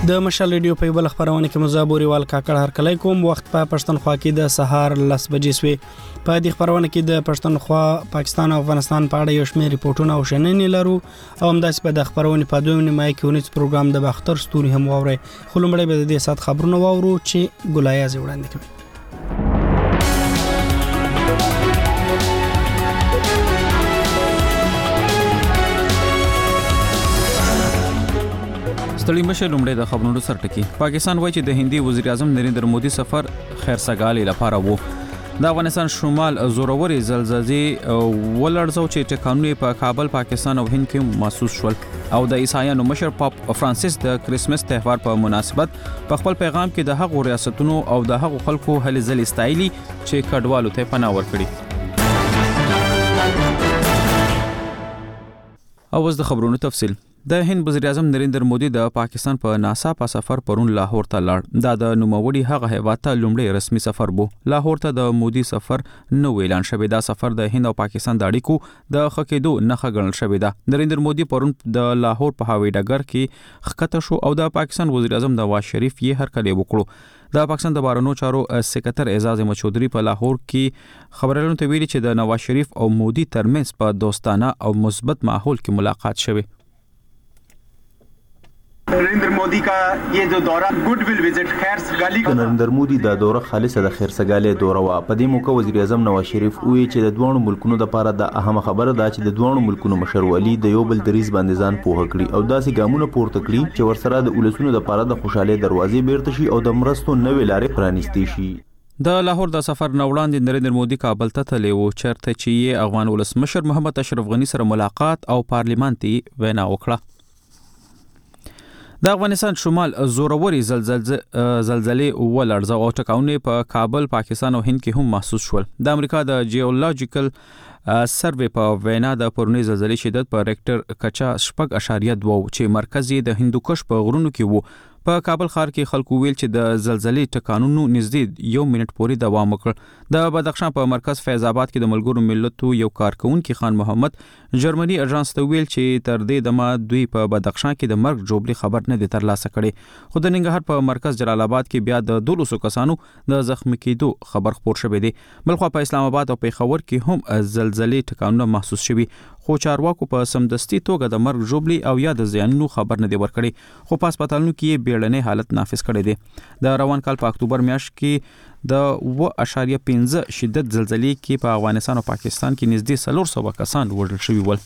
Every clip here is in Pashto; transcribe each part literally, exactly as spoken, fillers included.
د مشال ریډیو په بل خبرونه کې مزابوري وال کاکړ هر کله کوم وخت په پښتونخوا کې د سهار لس بجې سوي. په دې خبرونه کې د پښتونخوا، پاکستان او افغانستان په اړه یو شمېر ریپورتونه او شننې لرو او همداسې په د خبرونه په دوه نیمه کې ونیس پروګرام د باختر ستوري هم واوري. خلومړی به د دې سات خبرونه واورو چې ګلایاز وړاندې کوي. ستړي مشه لومړی د خبرونو سرټکی. پاکستان وایي چې د هندي وزیر اعظم نریندر مودي سفر خیرسګالي لپاره وو. د افغانستان شمال زوروري زلزلې ولړزو چې ټکانونه په کابل، پاکستان او هند کې محسوس شول. او د عیسایانو مشر پاپ فرانسیس د کریسمس تهوار په مناسبت په خپل پیغام کې د هغو ریاستونو او د هغو خلکو هلې ځلې ستایلي چې کډوالو ته پناه ورکړي. او اوس د خبرونو تفصیل. د هند وزیر اعظم نریندر مودي د پاکستان په ناڅاپه سفر پرون لاهور ته لاړ. دا د نوموړي هغه هیواد ته لومړی رسمي سفر بو. لاهور ته د مودي سفر نو اعلان شوی. دا سفر د هند او پاکستان د اړیکو د خکېدو نښه ګڼل شوی ده. نریندر مودي پرون د لاهور په هوایي ډګر کې ښکته شو او د پاکستان وزیر اعظم نواز شریف یې هرکلی وکړو. د پاکستان د بهرنیو چارو سکرټر اعزاز احمد چودھری په لاهور کې خبرونه ته ویلي چې د نواز شریف او مودي ترمنځ په دوستانه او مثبت ماحول کې ملاقات شوه. नरेंद्र मोदी का ये जो दौरा गुड विल विजिट खैरसगाली का नरेंद्र मोदी دا دوره خالصه د خیرسګالي دوره وا. په دې موقع وزیر اعظم نواز شریف وی چې د دوه ملکونو لپاره د اهم خبره ده چې د دوه ملکونو مشرولي د یو بل دریز باندې ځان پوهه کړي او داسې ګامونه پورته کړي چې ورسره د ولسونو لپاره د خوشاله دروازې بیرته شي او د مرستو نوې لارې پرانیستي شي. د لاهور د سفر نه وړاندې نریندر مودي کابل ته تللی و چېرته چې یې افغان ولسمشر محمد اشرف غني سره ملاقات او پارلیمان ته وینا وکړه. د افغانستان شمال زوروري زلزلې ولړزو او ټکانونه په کابل، پاکستان او هند کې هم محسوس شول. د امریکا د جیولوجیکل سروې په وینا د پرونی زلزلې شدت په ریکټر کچا شپږ اشاریه دوه چې مرکز یې د هندوکش په غرونو کې وو. په کابل ښار کې خلکو ویل چې د زلزلې ټکانونو نږدې یو منټ پورې دوام وکړ. د بدخشان په مرکز فیض آباد کې د ملګرو ملتونو یو کارکونکي خان محمد جرمني اژانس ته ویل چې تر دې دمه دوی په بدخشان کې د مرګ جوړې خبر نه دی ترلاسه کړي. خو د ننګرهار په مرکز جلال آباد کې بیا د دولسو کسانو د زخمی کېدو خبر خپور شوی دی. بلخو په اسلام آباد او پېښور کې هم زلزلې ټکانونه محسوس شوي. خو چارواکو په سمدستي توګه د مرګ جوړې او یا د زیانونو خبر نه دی ورکړي. خو په هسپتالونو کې بیړنی حالت نافذ کړی دی. د روان کال په اکتوبر میاشت کې د اوه اشاریه پنځه شدت زلزلې کې په افغانستان او پاکستان کې نږدې څلور سوه کسان وژل شوي ول.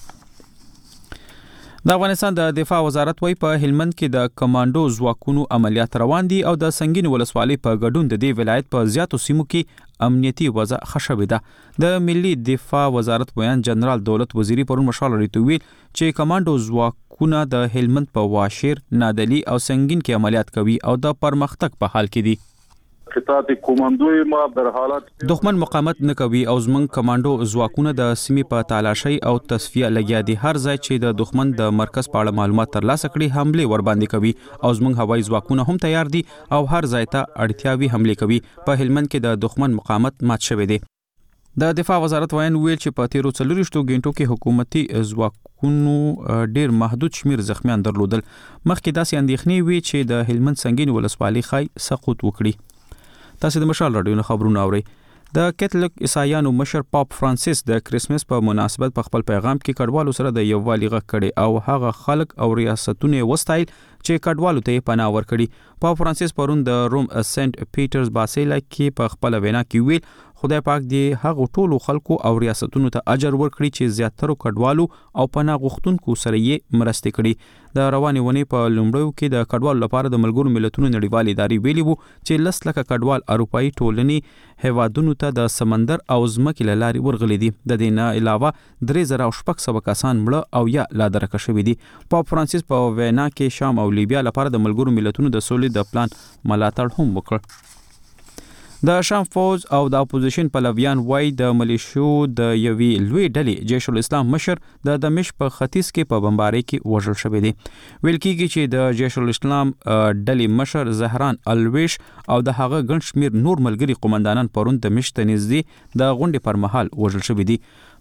د افغانستان د دفاع وزارت وايي په هلمند کې د کمانډو ځواکونو عملیات روان دي او د سنگین ولسوالۍ په ګډون د دې ولایت په زیاتو سیمو کې امنیتي وضع ښه شوې ده. د ملي دفاع وزارت بیان جنرال دولت وزیری پرون مشال لري ویل چې کمانډو ځواکونه د هلمند په واشیر، نادلی او سنگین کې عملیات کوي او د پرمختګ په حال کې دي. خطات کوماندوی ما در حالت دښمن مقاومت نه کوي او زمنګ کمانډو ځواکونه د سیمې په تالاشۍ او تصفیه لګیا دي. هر ځای چې د دښمن د مرکز په اړه معلومات ترلاسه کړي حمله ور باندې کوي او زمنګ هوایي ځواکونه هم تیار دي او هر ځای ته اړتیاوي حمله کوي. په هلمند کې د دښمن مقاومت مات شوی دی. د دفاع وزارت وایي ویل چې په تیرو څلورویشتو غنټو کې حکومتي ځواکونو ډیر محدود شمیر زخمیان درلودل. مخکې داسې اندېښنې وي چې د هلمند سنگین ولسوالۍ خای سقوط وکړي. تاسو د مشال رادیو نه خبرونه اورئ. د کاتولیک عیسایانو مشر پاپ فرانسیس د کریسمس په مناسبت په خپل پیغام کې کډوالو سره د یووالي غږ کړي او هغه خلک او ریاستونه وستایل چې کډوالو ته پناه ورکړي. پاپ فرانسیس پرون د روم سنت پیټرز باسیلا کې په خپل وینا کې ویل خدای پاک دې هغه ټولو خلکو او ریاستونو ته اجر ورکړي چې زیاتره کډوالو او پناه غوښتونکو سره یې مرسته کړي. د روانې ونې په لومړیو کې د کډوالو لپاره د ملګرو ملتونو نړیوال ادارې ویلي وو چې لس لکه کډوال اروپایي ټولنې هیوادونو ته د سمندر او ځمکې له لارې ورغلي دي. د دې نه علاوه درې زره او شپږ سوه کسان مړه او یا لا درکه شوي دي. پاپ فرانسیس په وینا کې شام او لیبیا لپاره د ملګرو ملتونو د سولې د پلان ملاتړ هم وکړ. د شام فوز او د اپوزیشن پلویان وای د ملیشو د یوې لوی ډلې جیش الاسلام مشر د دمشق په ختیځ کې په بمبارۍ کې وژل شوی دی. ویل کېږي چې د جیش الاسلام ډلې مشر زهران الویش او د هغه ګڼ شمېر نور ملګري قومندانان پرون دمشق ته نږدې د غونډې پر مهال وژل شوي دي.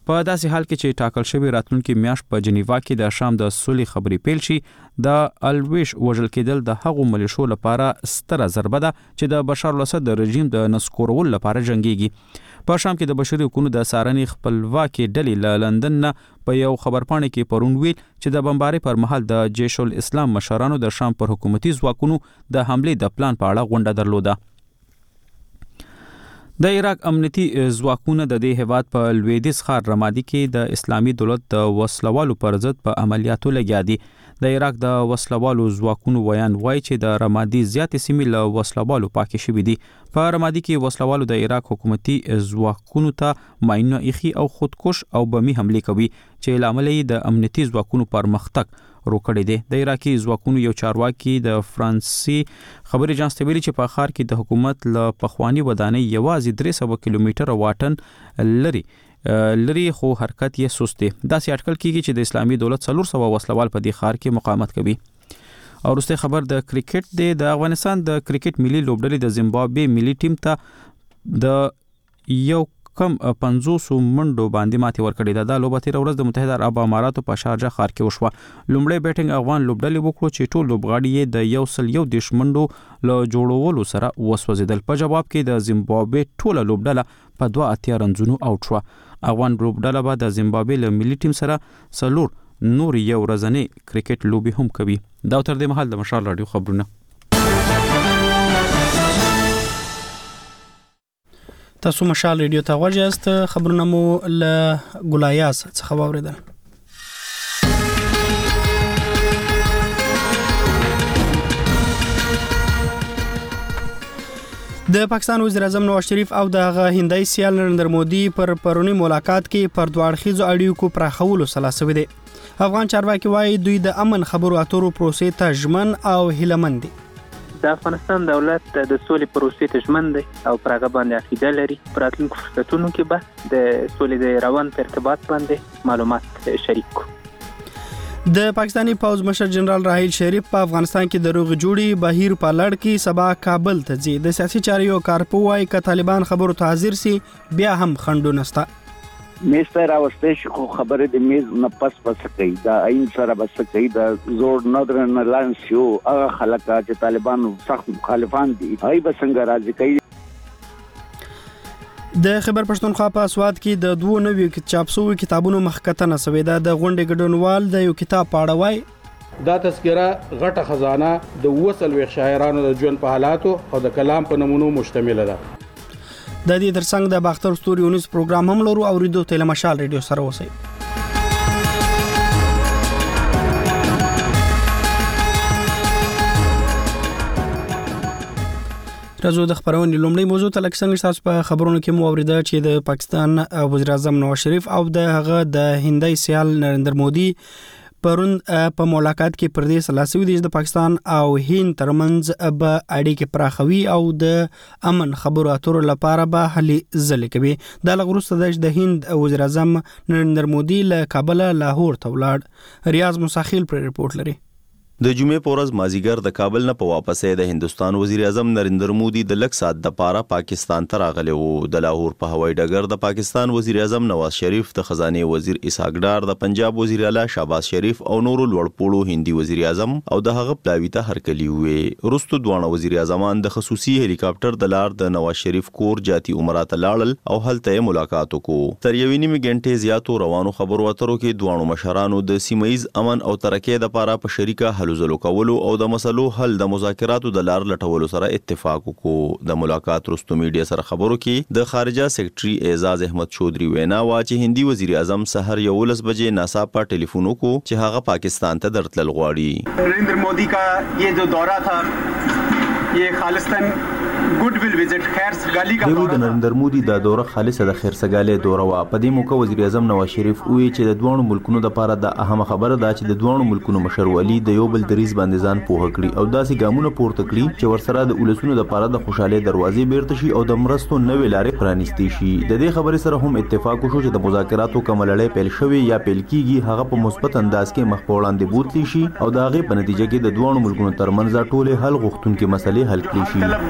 په داسې حال کې چې ټاکل شوی راتلونکي میاشت په جنیوا کې د شام د سولې خبرې پیل شي، د الویش وژل کېدل د هغو ملیشو لپاره ستره ضربه ده چې د بشار الاسد د رژیم د نسکورولو لپاره جنګيږي. په شام کې د بشري حقوقو د څارنې خپلواکي ډلې له لندن نه په یو خبرپاڼه کې پرون ویل چې د بمبارۍ پر مهال د جیش الاسلام مشرانو د شام پر حکومتي ځواکونو د حملې د پلان په اړه غونډه درلوده. د عراق امنیتي ځواکونه د دې هیواد په لویدیځ ښار رمادي کې د اسلامي دولت د وسلوالو پر ضد په عملیاتو لګیا دي. د عراق د وسلوالو ځواکونو ویان وایي چې د رمادي زیاتې سیمې له وسلوالو پاکې شوې دي. په رمادي کې وسلوالو د عراق حکومتي ځواکونو ته ماینونه ایښي او خودکش او بمي حملې کوي چې لامل یې د امنیتي ځواکونو پرمختګ روکړی دی. د عراقي ځواکونو یو چارواکي د فرانسي خبري اژانس ته ویلي چې په ښار کې د حکومت له پخواني ودانۍ یوازې درې سوه کیلومتره واټن لري لري خو حرکت یې سست دی. داسې اټکل کیږي چې د اسلامي دولت څلور سوه وسلوال په دې ښار کې مقاومت کوي. او وروسته خبر د کرکټ دی. د افغانستان د کرکټ ملي لوبډلې د زیمبابوې ملي ټیم ته د یو کم پنځوس منډو باندې ماتې ورکړې ده. دا لوبه تېره ورځ د متحده عرب اماراتو په شارجه ښار کې وشوه. لومړی بیټینګ افغان لوبډلې وکړو چې ټول لوبغاړي یې د یو سل یو دېرش منډو له جوړولو سره وسوځېدل. په جواب کې د زیمبابوې ټوله لوبډله په دوه اتیا رنزونو آوټ شوه. افغان لوبډله به د زیمبابوې له ملي ټیم سره څلور نور یو ورځنۍ کرکټ لوبې هم کوي. دا تر دې مهال د مشال راډیو خبرونه. تاسو مشال ریډیو ته غوږ یاست. خبرونه مو له ګلایاس څخه واوریدل. د پاکستان وزیر اعظم نواز شریف او د هندۍ سیال نریندر مودي پر پرونی ملاقات کې پر دوه اړخیزو اړیکو پراخولو سلا شوی دی. افغان چارواکي وایي دوی د امن خبرو اترو پروسې ته ژمن او هیلهمند دي. د افغانستان دولت د سولې پروسې ته ژمن دی او پر هغه باندې عقیده لري. پر راتلونکو فرصتونو کې به د سولې د روان په ارتباط باندې معلومات شریک کړو. د پاکستانی پوځ مشر جنرال راحیل شریف په افغانستان کې د روغ جوړي بهیر په لړ کې سبا کابل ته ځي. د سیاسي چارو کارپو وايي ک طالبان خبرو ته حاضر سي بیا هم خندو نستا. میسته راوستې شو خبره د میز نه پس پس کوي دا عین سره بس کوي دا زور نادرن لانس یو هغه خلک چې طالبان سخت مخالفان دي هاي بسنګ راځي کوي. د خبر پښتونخوا په اسواد کې د دوه نوي چاپ شوی کتابونو مخکتنه سوي ده. د غونډې ګډونوال د یو کتاب پاړه وای دا تذکره غټه خزانه د وصل ویښ شاعرانو د ژوند په حالاتو او د کلام په نمونو مشتمل ده. د دې ترڅنګ د باختر ستوري ونیس پروګرام هم لرو او ریډیو تل مشال ریډیو سره اوسئ. راځو د خبرونې لومړی موضوع ته لکه څنګه تاسو په خبرونو کې مو اوریدل چې د پاکستان وزیر اعظم نواز شریف او د هغه د هندۍ سیال نریندر مودي پرون په ملاقات کې پر دې سلاسي دي چې د پاکستان او هند ترمنځ به اړیکې پراخوي او د امن خبرو اترو لپاره به هلې ځلې کوي. دا لغروسته د هند وزیر اعظم نریندر مودي له کابل لاهور ته ولاړ. ریاض مساخیل پر رپورت لري. د جمعې په ورځ مازیګر د کابل نه په واپسې د هندستان وزیر اعظم نریندر مودي د لږ ساعت د پاره پاکستان ته راغلی وو. د لاهور په هوایي ډګر د پاکستان وزیر اعظم نواز شریف، د خزانه وزیر اسحاق ډار، د پنجاب وزیر اعلی شهباز شریف او نورو لوړپوړو هندي وزیر اعظم او د هغه پلاوی ته هرکلی وې. وروسته دوه وزیر اعظمان د خصوصي هلیکاپټر د لار د نواز شریف کور جاتی عمرات لاړل او هلته ملاقات وکړو. تر یوې نیمې غنټې زیاتو روانو خبرو اترو کې دوه مشرانو د سیمایي امن او ترقۍ لپاره په شریکه هلو ځلو کولو او د مسلو حل د مذاکراتو د لار لټولو سره اتفاق وکړو. د ملاقات وروسته میډیا سره خبرو کې د خارجه سیکرټري اعزاز احمد چودري وینا وا چې هندي وزیر اعظم سحر یولس بجې ناڅاپه ټلیفون وکړو چې هغه پاکستان ته درتلل غواړي. नरेंद्र मोदी का ये जो दौरा था ये खालिस्तान गुडविल विजिट खैर सगाली का दौरा د نریندر مودي دا دوره خالصه د خیر سګالي دوره وا. په دې موقع وزیر اعظم نواز شریف وی چې د دوه ملکونو د لپاره د اهم خبره ده چې د دوه ملکونو مشرولي د یو بل دریز باندې ځان پوهه کړي او داسې ګامونه پورته کړي چې ورسره د ولسونو د لپاره د خوشاله دروازې بیرته شي او د مرستو نوې لارې پرانیستي شي. د دې خبرې سره هم اتفاق وشو چې د مذاکراتو کوم لړۍ پیل شوی یا پیل کیږي هغه په مثبت انداز کې مخ په وړاندې بوتلی شي او د هغه په نتیجه کې د دوه ملکونو ترمنځ ټولې حل غوښتونکو مسلې حل کړي شي.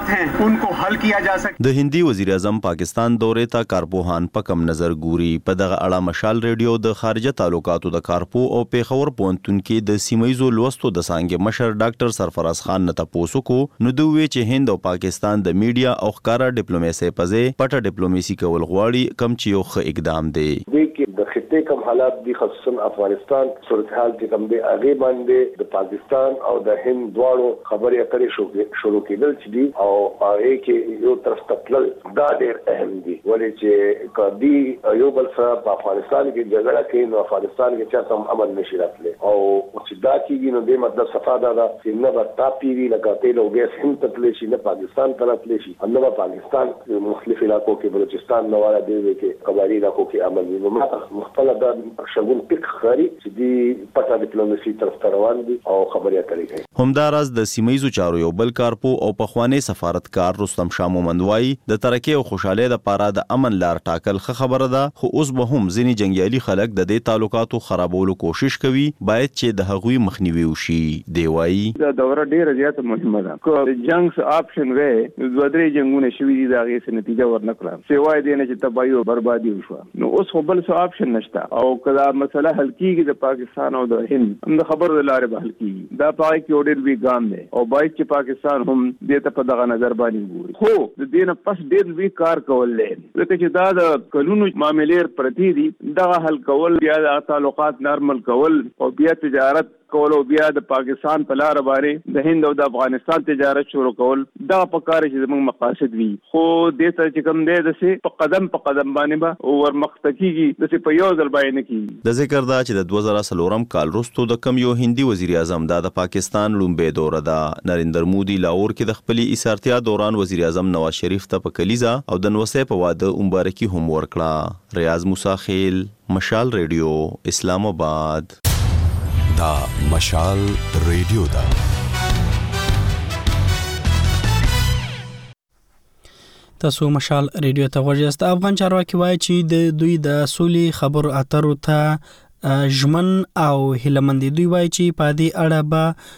हैं उनको हल किया जा सके। د هندي وزیر اعظم پاکستان دورې ته کارپوهان په کم نظر ګوري. په دغه اړه مشال ریډیو د خارجه تعلقاتو د کارپو او پیښور پوهنتون کې د سیمایزو لوستو د څانګې مشر ډاکټر سرفراز خان نه تاسو کو نو دوی چې هند او پاکستان د میډیا او ښکارا ډیپلوماسي په ځای پټه ډیپلوماسي کول غواړي کم چې یو ښه اقدام دی. د خطې کم حالات دي خصوصا افغانستان صورتحال چې کوم دی هغه باندې د پاکستان او د هند دواړو خبرې اترې شو شروع کېدل چې دي او هغه کې یو طرف ته تلل دا ډېر اهم دي ولې چې کدي یو بل سره په افغانستان کې جګړه کوي نو افغانستان کې چاته هم امن نشي راتلی او چې دا کېږي نو د مطلب صفا دا ده چې نه به تاپیږي لکه تیل او ګیس هند ته تللی شي نه پاکستان ته راتلی شي نه به پاکستان مختلف علاقو کې بلوچستان نواره دی کې قبایلی علاقو کې امن وي. نو ما مختلف دا شګون پک خاري چې دی پټه ډیپلوماسي طرف ته روان دي او خبرې اترې کوي. همداراز د سیمایزو چارو یو بل کارپو او پخوانی سفارتکار رستم شاه مومندوای د ترقی او خوشاله د پاره د امن لار ټاکل خبره ده خو اوس به هم ځینی جنگیالي خلک د دې تعلقاتو خرابولو کوشش کوي باید چې د هغوی مخنیوي وشي. دی وایي دا دوره ډیره زیاته مهمه ده. کو جنگ آپشن وې دوه درې جنگونه شوي دي دا غي نتیجه ورنکړه سیوای دی نه چې تباہي او بربادي وشو. نو اوس خو بل څه آپشن نشته او کدا مسله حل کیږي د پاکستان او د هند هم د خبر د لارې به حل کیږي. دا پای کې اورډر وی ګام دی او باید چې پاکستان هم دې ته په دغه نظر باندې ګوري. خو د دې نه پس ډېر وی کار کول لې ځکه چې دا د قانوني معاملې پرتی دي دغه حل کول بیا د تعلقات نارمل کول او بیا تجارت کول او بیا د پاکستان په لار باندې د هند او د افغانستان تجارت شروع کول دا په کار چې زموږ مقاصد وي. خو دې ته چې کوم دی د سه په قدم په قدم باندې به ور مختکیږي د سه په یو ځل باندې کیږي. د ذکر دا چې د دوه زره څلورم کال وروسته د کم یو هندي وزیر اعظم د پاکستان لومبه دوره ده. نریندر مودي لاهور کې د خپل ایثارتیا دوران وزیر اعظم نواز شریف ته په کلیزا او د نوسه په واده مبارکي هم ورکړه. ریاض موسی خیل مشال ریډیو اسلام آباد. دا مشال ریډیو دا تاسو مشال ریډیو ته ورجست. افغان چارواکي وایي چې د دوی د سولې خبرو اترو ته ژمن او هیلمند دوی وایي چې په دې اړه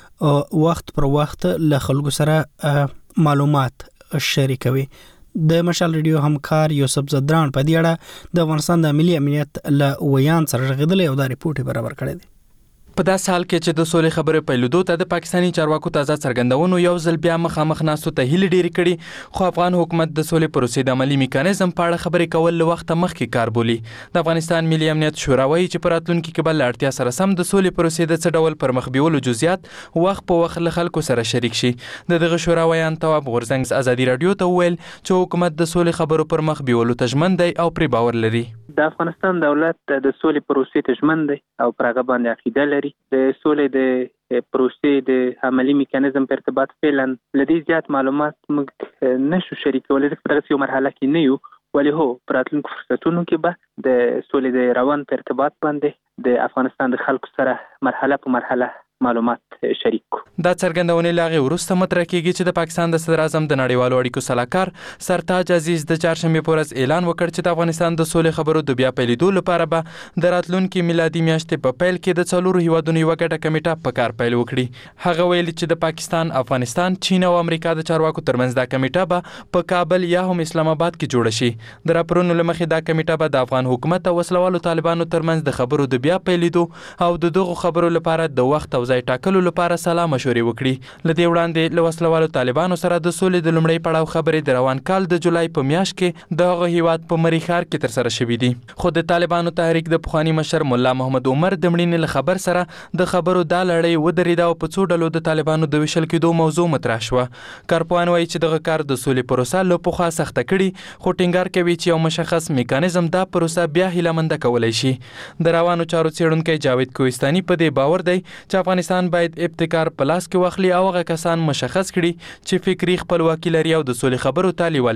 به وخت پر وخت له خلکو سره معلومات شریکوي. د مشال ریډیو همکار یوسف زدران په دې اړه د افغانستان د ملي امنیت له ویان سره غږیدلی او دا ریپورت برابر کړی دی. په داس حال کې چې د سولې خبرې پیلودو ته د پاکستاني چارواکو تازه څرګندونو یو ځل بیا مخامخ ناستو ته هیله ډېری کړي خو افغان حکومت د سولې پروسې د عملی میکانیزم په اړه خبرې کول له وخت مخکې کار بولي. د افغانستان ملي امنیت شورا وایي چې په راتلونکي کې به له اړتیا سره سم د سولې پروسې د څه ډول پرمخ بیولو جزئیات وخت په وخت له خلکو سره شریک شي. د دغه شورا ویان تواب غورزنګ ازادي رادیو ته وویل چې حکومت د سولې خبرو پرمخ بیولو ته ژمن دی او پرې باور لري. د افغانستان دولت د سولې پروسې ته ژمن دی او پر هغه باندې عقیده لري. د سولې د پروسې د عملی میکانیزم په ارتباط فعلا لدی زیات معلومات موږ نشو شریکولای په دغه یو مرحله کې نه یو ولی هو پر راتلونکو فرصتونو کې به د سولې د روان په ارتباط باندې د افغانستان د خلکو سره مرحله په مرحله معلومات شریک کو. دا څرګندونې لاغه ورسته مطرح کیږي چې د پاکستان د صدر اعظم د نړیوالو اړیکو صلاحکار سرتاج عزیز د چهارشنبه په ورځ اعلان وکړ چې د افغانستان د سولې خبرو د بیا پیلېدو لپاره به د راتلونکي میلادي میاشتې په پیل کې د څلورو هیوادونو یو ګډه کمیټه په کار پیل وکړي. هغه ویل چې د پاکستان، افغانستان، چین او امریکا د چارواکو ترمنځ دا کمیټه به په کابل یا هم اسلام آباد کې جوړه شي. د راپورونو له مخې دا کمیټه به د افغان حکومت او وسلوالو طالبانو ترمنځ د خبرو د بیا پیلېدو او د دغو خبرو لپاره د وخت او ځای ټاکلو لپاره سلا مشورې وکړي. لدې وړاندې له وسلوالو طالبانو سره د سولې د لومړی پړاو خبرې د روان کال د جولای په میاشت کې د هغه هیواد په مری ښار کې تر سره شوې دي. خو د طالبانو تحریک د پخوانی مشر مولا محمد عمر د مړینې له خبر سره د خبرو دا لړۍ ودرېده او په څو ډلو د طالبانو د ویشل کېدو موضوع مطرح شوه. کارپوهان وایي چې دغه کار د سولې پروسه له پخوا سخته کړي خو ټینګار کوي چې یو مشخص میکانیزم دا پروسه بیا هیلهمنده کولی شي. د روانو چارو څېړونکی جاوید کوهستاني په دې باور دی چې افغانستان باید ابتکار په لاس کې واخلي او هغه کسان مشخص کړي چې فکري خپلواکي لري او د سولې خبرو ته لیوالتیا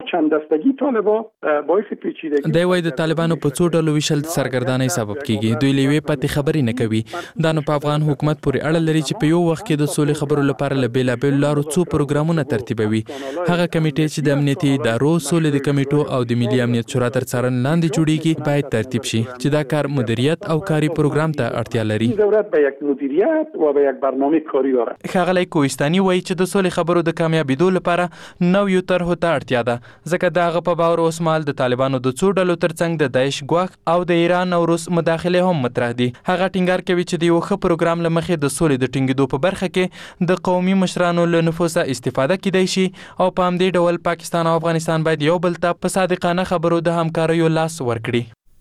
چند دستگی طالبان باعث پیچیدگی دی وای د طالبانو په څو ډلو ویشل سرګردانۍ سبب کیږي. دوی لوي پاتې خبرې نه کوي. دا نو په افغان حکومت پورې اړه لري چې په یو وخت کې د سولې خبرو لپاره له بیلابیل لارو څو پروګرامونه ترتیبوي. هغه کمیټې چې د امنیتي ادارو، سولې د کمیټو او د ملي امنیت شورا تر څارنې لاندې جوړیږي باید ترتیب شي چې دا کار مدیریت او کاري پروګرام ته اړتیا لري. دولت به یک مدیریت و به یک برنامه کاری داره. ښاغلی کوهستاني وایي چې د سولې خبرو د کامیابیدو لپاره نویو طرحو ته اړتیا ده، ځکه د هغه په باور اوسمهال د طالبانو د څو ډلو ترڅنګ د داعش ګواښ او د ایران او روس مداخلې هم مطرح دي. هغه ټینګار کوي چې د یو ښه پروګرام له مخې د سولې د ټینګېدو په برخه کې د قومي مشرانو له نفوذه استفاده کیدای شي او په همدې ډول پاکستان او افغانستان باید یو بل ته په صادقانه خبرو د همکاریو لاس ورکړي.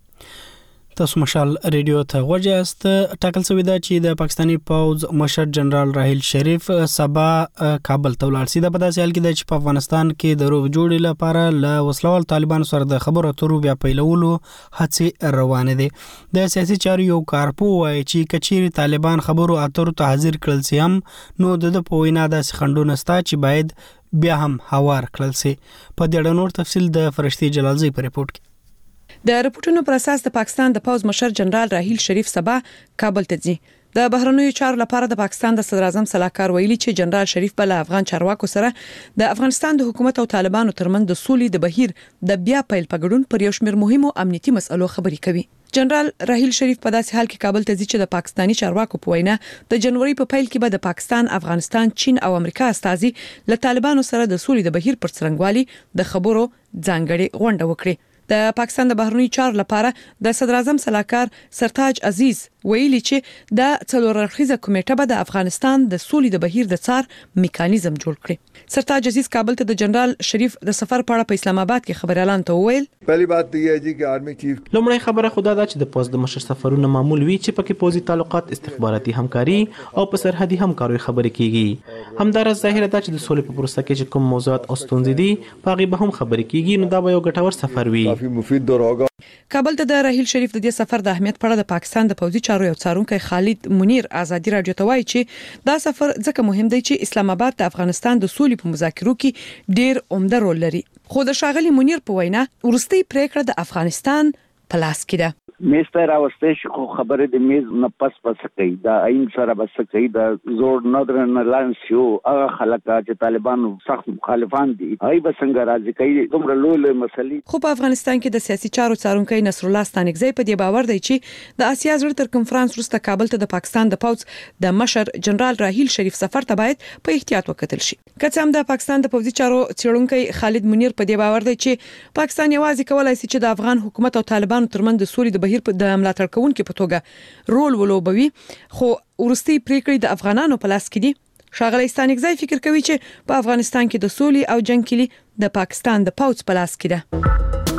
تاسو مشال ریډیو ته غوږ یاست. ټاکل شوی دا چې د پاکستاني پوځ مشر جنرال راحیل شریف سبا کابل ته ولاړ شي. دا په داسې حال کې دی چې په افغانستان کې د روغ جوړې لپاره له وسلوال طالبانو سره د خبرو اترو بیا پیلولو هڅې روانې دي. د سیاسي چارو یو کارپو وایي چې کچېرې طالبان خبرو اترو ته حاضر کړل سي هم نو د په وینا داسې خنډونه شته چې باید بیا هم هوار کړل سي. په دې اړه نور تفصیل د فرشتي جلالزی په ریپورت کې. د رپورټونو پر اساس د پاکستان د پوز مشر جنرال راحیل شریف سبا کابل ته ځي. د بهرنیو چارو لپاره د پاکستان د صدر اعظم صلاحکار ویلي چې جنرال شریف بل افغان چارواکو سره د افغانستان د حکومت او طالبانو ترمنځ د سولې د بهیر د بیا پیل په ګډون پر یو شمېر مهمو امنیتي مسلو خبرې کوي. جنرال راحیل شریف په داسې حال کې کابل ته ځي چې د پاکستاني چارواکو په وینا د جنوري په پیل کې به د پاکستان، افغانستان، چین او امریکا استازي له طالبانو سره د سولې د بهیر پر څرنګوالي د خبرو ځانګړي غونډه وکړي. د پاکستان د بهرنیو چارو لپاره د صدر اعظم صلاحکار سرتاج عزیز ویلي چې د څلور اړخیزه کمیټه به د افغانستان د سولې د بهیر د څار میکانیزم جوړ کړي. سرتاج عزیز کابل ته د جنرال شریف د سفر په اړه په اسلام آباد کې خبر اعلان ته وویل. پهلی بات دی ہے جی کہ آرمی چیف لومړی خبره خدا دا چې د پوز د مشر سفرونه معمول وي چې پکې پوزي تعلقات، استخباراتي همکاري او په سرحدي همکاري خبرې کیږي. همدارس ظاهره ده چې د سولې په پروسه کې چې کوم موضوعات او ستونزې دي پاغي به هم خبرې کیږي، نو دا به یو ګټور سفر وي. کافي مفید دور ہوگا. کابل ته د راحیل شریف د دې سفر د اهمیت په اړه د پاکستان د پوځي چارو یو څارونکی خالد منیر آزادي رادیو ته وایي چې دا سفر ځکه مهم دی چې اسلام آباد د افغانستان د سولې په مذاکرو کې ډیر عمده رول لري. خو د ښاغلي منیر په وینا ورستۍ پریکړه د افغانستان په لاس کې ده. میز ته راوستي شو خبره د میز نه پس پس کوي دا عین سره بس کوي دا زور نظر نه لانس یو هغه خلک چې طالبانو سخت مخالفان دي هاي به څنګه راځي کوي دومره لوی لوی مسلې. خو په افغانستان کې د سیاسي چارو څارونکي نصر الله ستانکزی په دې باور دی چې د آسیا زړه تر کنفرانس وروسته کابل ته د پاکستان د پوز د مشر جنرال راحیل شریف سفر ته باید په احتیاط وکتل شي. که څه هم د پاکستان د پوځي چارو څارونکي خالد منیر په دې باور دی چې پاکستان یوازې کولای شي چې د افغان حکومت او طالبانو ترمنځ د سولې د بهیر په د ملاتړ کوونکو په توګه رول ولوبوي، خو ورستۍ پریکړې د افغانانو په لاس کې دي. ښاغلی ستانکزی فکر کوي چې په افغانستان کې د سولې او جنگ کلي د پاکستان د پوځ په لاس کې ده.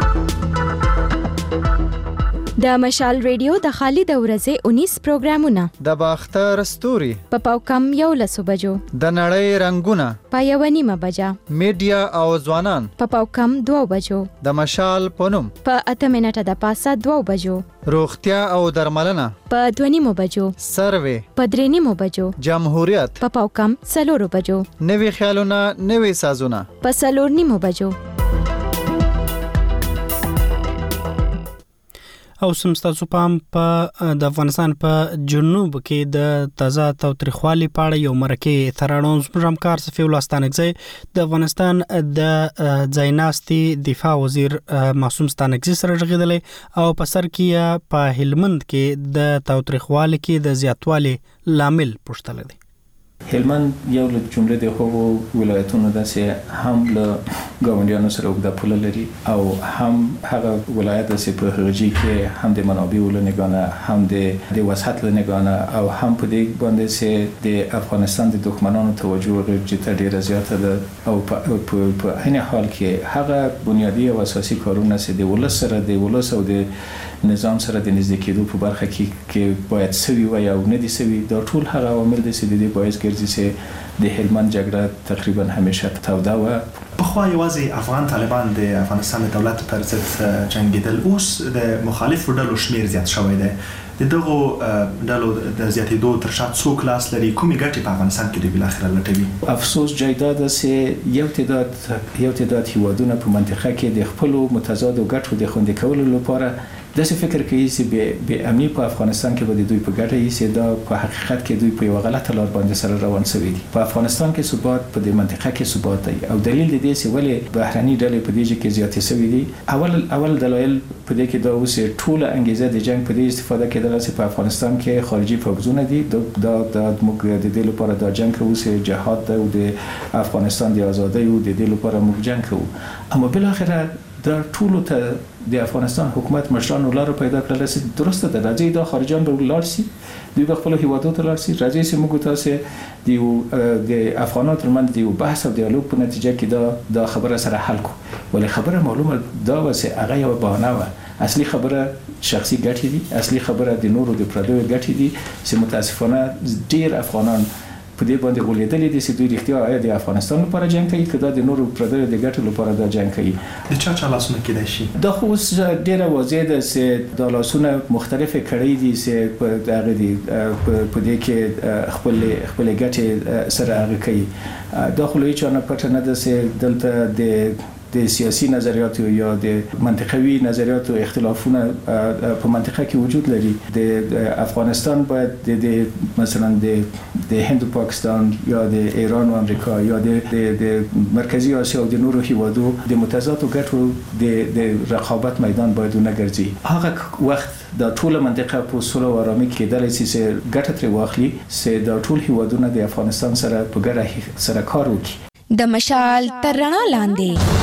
د مشال ریډیو د خالد ورځې انیس پروګرامونه د باختر ستوري په پاوکم یو لسو بجو، د نړۍ رنگونه په یو نیمه بجه، میډیا او ځوانان په پاوکم دوه بجو، د مشال پونم په اته منټه د پاسه دوه بجو، روغتیا او درملنه په دوه نیمه بجو، سروې په درې نیمه بجو، جمهوریت په پاوکم څلور بجو، نوي خیالونه نوي سازونه په څلور نیمه بجو. او سمستاسو پام په د افغانستان په جنوب کې د تازه تاوتریخوالي په اړه یو مرکه ترانون زموږ صفي الله ستانکزی د افغانستان د ځایناستي دفاع وزیر معصوم ستانکزی سره غږیدلی او په سر کې په هلمند کې د تاوتریخوالي کې د زیاتوالي لامل پوښتل دي. هلمند یو له جمله د هغو ولایتونو ده چې هم له ګاونډیانو سره اوږده پوله لري او هم هغه ولایت ده چې په هغه ځای کې هم د منابعو له نګانه هم د وسعت له نګانه او هم په دې باندې چې د افغانستان د دښمنانو توجه ورته ډیره زیاته ده او په عین حال کې هغه بنیادی او اساسي کارونه چې د ولس سره د ولس او د نظام سره د نږدې کېدو په برخه کې کې باید سوي وي او نه دي سوي دا ټول هغه عوامل دي چې د دې باعث ګرځي چې د هلمند جګړه تقریبا همیشه توده وه. پخوا یوازې افغان طالبان د افغانستان د دولت پر ضد جنګېدل، اوس د مخالفو ډلو شمیر زیات شوی دی. د دغه ډلو د زیاتېدو تر شا څو کلاس لري کومې ګټې په افغانستان کې د بل اخر لټوي؟ افسوس جایداد سه یو تعداد یو تعداد هیوادونه په منطقه کې د خپل متضاد ګټو د خوندې کولو لپاره داسې فکر کوي چې به به امنیت په افغانستان کې به دوی په ګټه یې سي دا په حقیقت کې دوی په یو غلطه لار باندې سره روان شوي دي. په افغانستان کې ثبات په دې منطقه کې ثبات دی او دلیل د دې چې ولې بهرني ډلې په دې کې زیاتې شوي دي. اول اول دلایل په دې کې دا اوس ټول انګیزه د جنگ په دې استفاده کېدل چې په افغانستان کې خارجي فوجونه دي دا د موږ د دې لپاره دا جنگ کوو چې جهاد دی او د افغانستان د ازادۍ او د دې لپاره موږ جنگ کوو. اما بل اخره دا ټول ته د افغانستان حکومت مشرانو لار پیدا کړل چې درسته ده راځي دا خارجان به لاړ شي دوی به خپل هیوادو ته لاړ شي راځي چې موږ تاسو د د افغانانو ترمنځ د بحث او دیالوګ په نتیجه کې دا د خبره سره حل کو. ولې خبره معلومه دا و چې هغه یو بهانه و اصلي خبره شخصي ګټې دي اصلي خبره د نورو د پردیو ګټې دي چې متاسفانه ډیر افغانان په دې باندې غولېدلې دي چې دوی رښتیا آیا د افغانستان لپاره جنگ کوي که دا د نورو پردیو د ګټو لپاره دا جنگ کوي. د چا چا لاسونه کېدای شي دا خو اوس ډېره واضح ده چې دا لاسونه مختلفې کړۍ دي چې په دغه دي په دې کې خپل خپل ګټې سره هغه کوي. دا خو هیڅ نه پټه نه ده چې دلته د د سیاسي نظریاتو یا د منطقوي نظریاتو اختلافونه په منطقه کې وجود لري. د افغانستان باید د مثلا د د هند او پاکستان یا د ایران او امریکا یا د د مرکزی آسیا او د نورو هیوادو د متضاد ګټو د د رقابت میدان باید نه ګرځي. هغه وخت د ټول منطقه په سولو او آرامۍ کې د لسیسه ګټه تر واخلي چې د ټول هیوادونو د افغانستان سره په ګډه سره کار وکړي. د مشال تر رڼا لاندې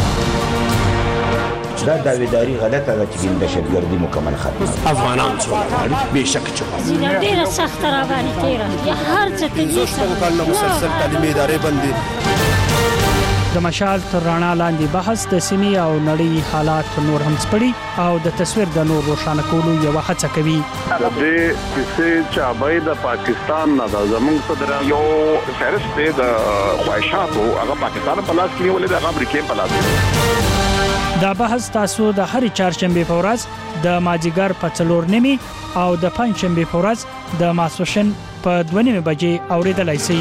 دا داویداری غلطه ده چې د دهشتګردي مکمل ختمه افغانان څو به شک چې زینه ډیره سخت را باندې تیرا یا هر څه کې زوستو کله مسلسل تعلیمي ادارې باندې د مشال تر رڼا لاندې بحث د سیمې او نړۍ حالات نور هم سپړي او د تصویر د نور روښانه کولو یو هڅه کوي. د دې کیسې چې ابای د پاکستان نه د زمونږ صدر یو فهرست د خواهشاتو هغه پاکستان په لاس کې ولې د امریکای په لاس. دا بحث تاسو د هر چهارشنبه په ورځ د ماجیګر په څلور نیمي او د پنځشنبه په ورځ د ماسوشن په دوه نیمه بجې اوریدلای شئ.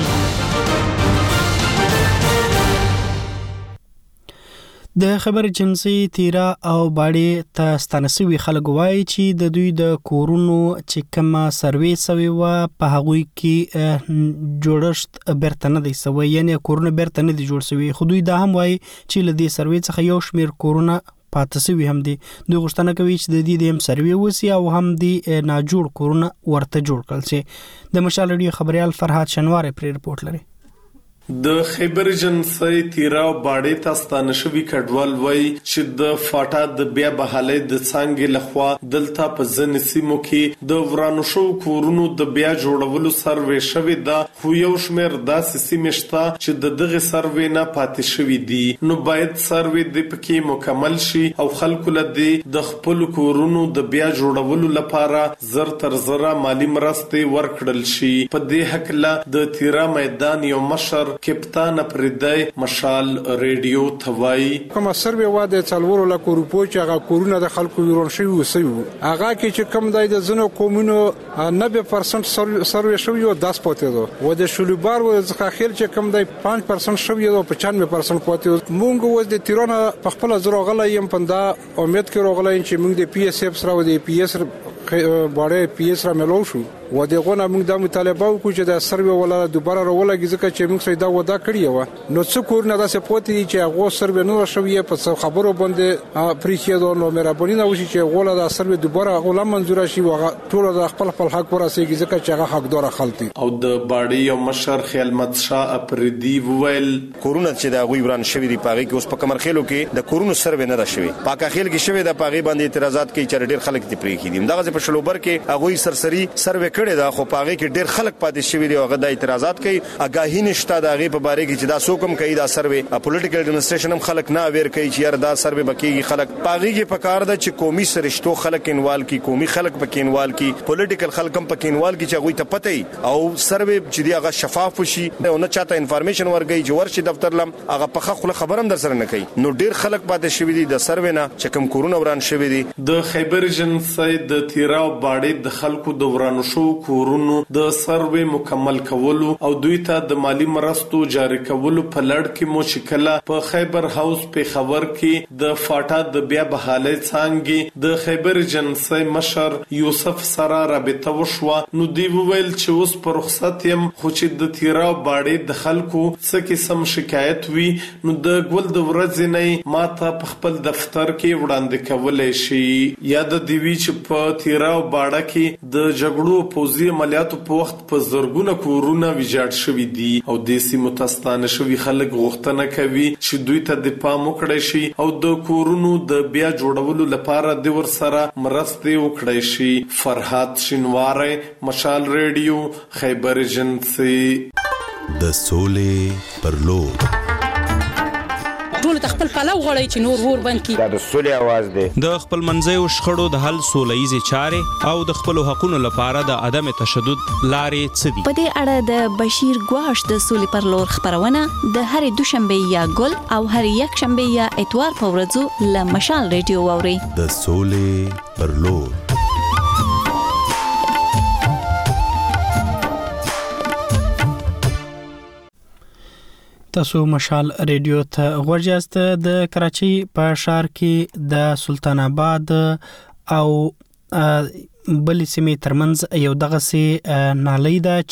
د خبر جنسي تیرا او باړې ته ستانسوي خلک وایي چې د دوی د کورونو چې کومه سروې سوي و په هغوی کې جوړښت برته نه دی سوی یعنی کورونه برته نه دي جوړ سوي. خو دوی دا هم وایي چې له دې سروې څخه یو شمیر کورونه پاتې سوي هم دي. دوی غوښتنه کوي چې د دې د هم سروې وسی او هم د ناجوړ کورونه ورته جوړ کړل شي. د مشال رادیو خبريال فرحات شنوار پرې رپورټ لري. د خیبر جنسي تیرا او باړې تاستانه شوی کډوال وای چې د فاټا د بیا بحالې د څنګه لخوا دلته په ځن سیمو کې د ورانو شو کورونو د بیا جوړولو سروې شوی دا خو یو شمیر داسې سیمې شته چې د دغه سروې نه پاتې شوی دي. نو باید سروې د پکې مکمل شي او خلکو له د خپل کورونو د بیا جوړولو لپاره زر تر زره مالی مرستې ورکړل شي. په دې حق له د تیرا میدان یو مشر کپتان پردای مشال ریډیو توای کوم سروې و د څلورو لکو روپو چې هغه کورونه د خلکو ورون شوی وسوي هغه کې چې کم دای د زنو کومونو نوي پرسنټ سروې شوی او داس پاتې دو و د شلوبار و ځکه خیر چې کم دای پنځه پرسنټ شوی او پنځه پرسنټ پاتې مونږ و د تیرانه په خپل زرو غلې يم پندا امید کې روغلې چې موږ د پی اس اف سره و د پی اس باندې پی اس را ملو شو و دغه موږ د مطالبه وکړو چې د سروې ولا دوباره راولګي ځکه چې موږ سیدا ودا کړی و نو څو کور نه داسې پوتې چې هغه سروې نو شوی په خبرو باندې پریښودو نو مهرباني نه وشي چې غوړه د سروې دوباره غوړه منزور شي وغه ټول د خپل خپل حق ورسېږي ځکه چې هغه حقدار خلک او د باړې یو مشر خیال مت شاه اپریدي ویل کورونه چې د غوي وران شوی دی پاغي کې اوس په کمرخېلو کې د کورونو سروې نه ده شوی پاکاخیل کې شوی د پاغي باندې اعتراضات کوي چې ډېر خلک دی پریښې دي دغه په شلوبر کې هغه سرسري سروې کړی دا خو پاغه کې ډیر خلک پاتې شوی دی او غدا اعتراضات کوي اگاهی نشته دا غي په باره کې چې دا څوک کوي دا سروي پولیټیکل ایڈمنسټریشن هم خلک نه اویر کوي چې یار دا سروي بکیږي خلک پاغه کې پکار ده چې قومي سرشتو خلک انوال کی قومي خلک پکې انوال کی پولیټیکل خلک هم پکې انوال کی چې غوي ته پته او سروي چې دی هغه شفاف وشي او نه چاته انفارمیشن ورګي چې ورشي دفتر لم هغه په خپل خبرم در سره نه کوي نو ډیر خلک پاتې شوی دي د سروي نه چې کوم کورونه وران شوی دي د خیبر ایجنسی د تیراو باړې د خلکو د ورانو شو کورونو د سروي مکمل کولو او دوی ته د مالی مرستو جاری کولو په لړ کې مو شکله په خیبر هاوس په خبر کې د فاټا د بیا بحاله څنګه د خیبر ایجنسی مشر یوسف سره رابطه وشو نو دی ویل چې اوس پر رخصت يم خو چې د تیراو باړې د خلکو څه قسم شکایت وی نو د ګول د ورځې نه ماته په خپل دفتر کې وړاندې کولای شي یاد دی وی چې په تیراو باړه کې د جګړو پوزي عملیاتو په وخت په زرګونه کورونه ویجاړ شوي دي او دیسي متستانه شوي خلک غوښتنه کوي چې دوی ته د پام وکړي شي او د کورونو د بیا جوړولو لپاره د ور سره مرسته وکړي شي فرحات شینواره مشال ریډیو خیبر ایجنسی د سولې پر لور ټول خپل پلو غړی چې نور ور باندې دا د سولې आवाज دی د خپل منځي شخړو د حل سولېزي چارې او د خپل حقوقو لپاره د عدم تشدد لارې څه دي په دې اړه د بشیر ګواش د سولې پر لور خبرونه د هرې دوشنبه یا ګل او هر یک شنبه یا اتوار په ورځو له مشال ریډیو اوري د سولې پر لور تاسو مشال ریډیو ته غوړجاست د کراچۍ په شهر کې د سلطان آباد او بل سیمې ترمنځ یو دغه سي نالۍ ده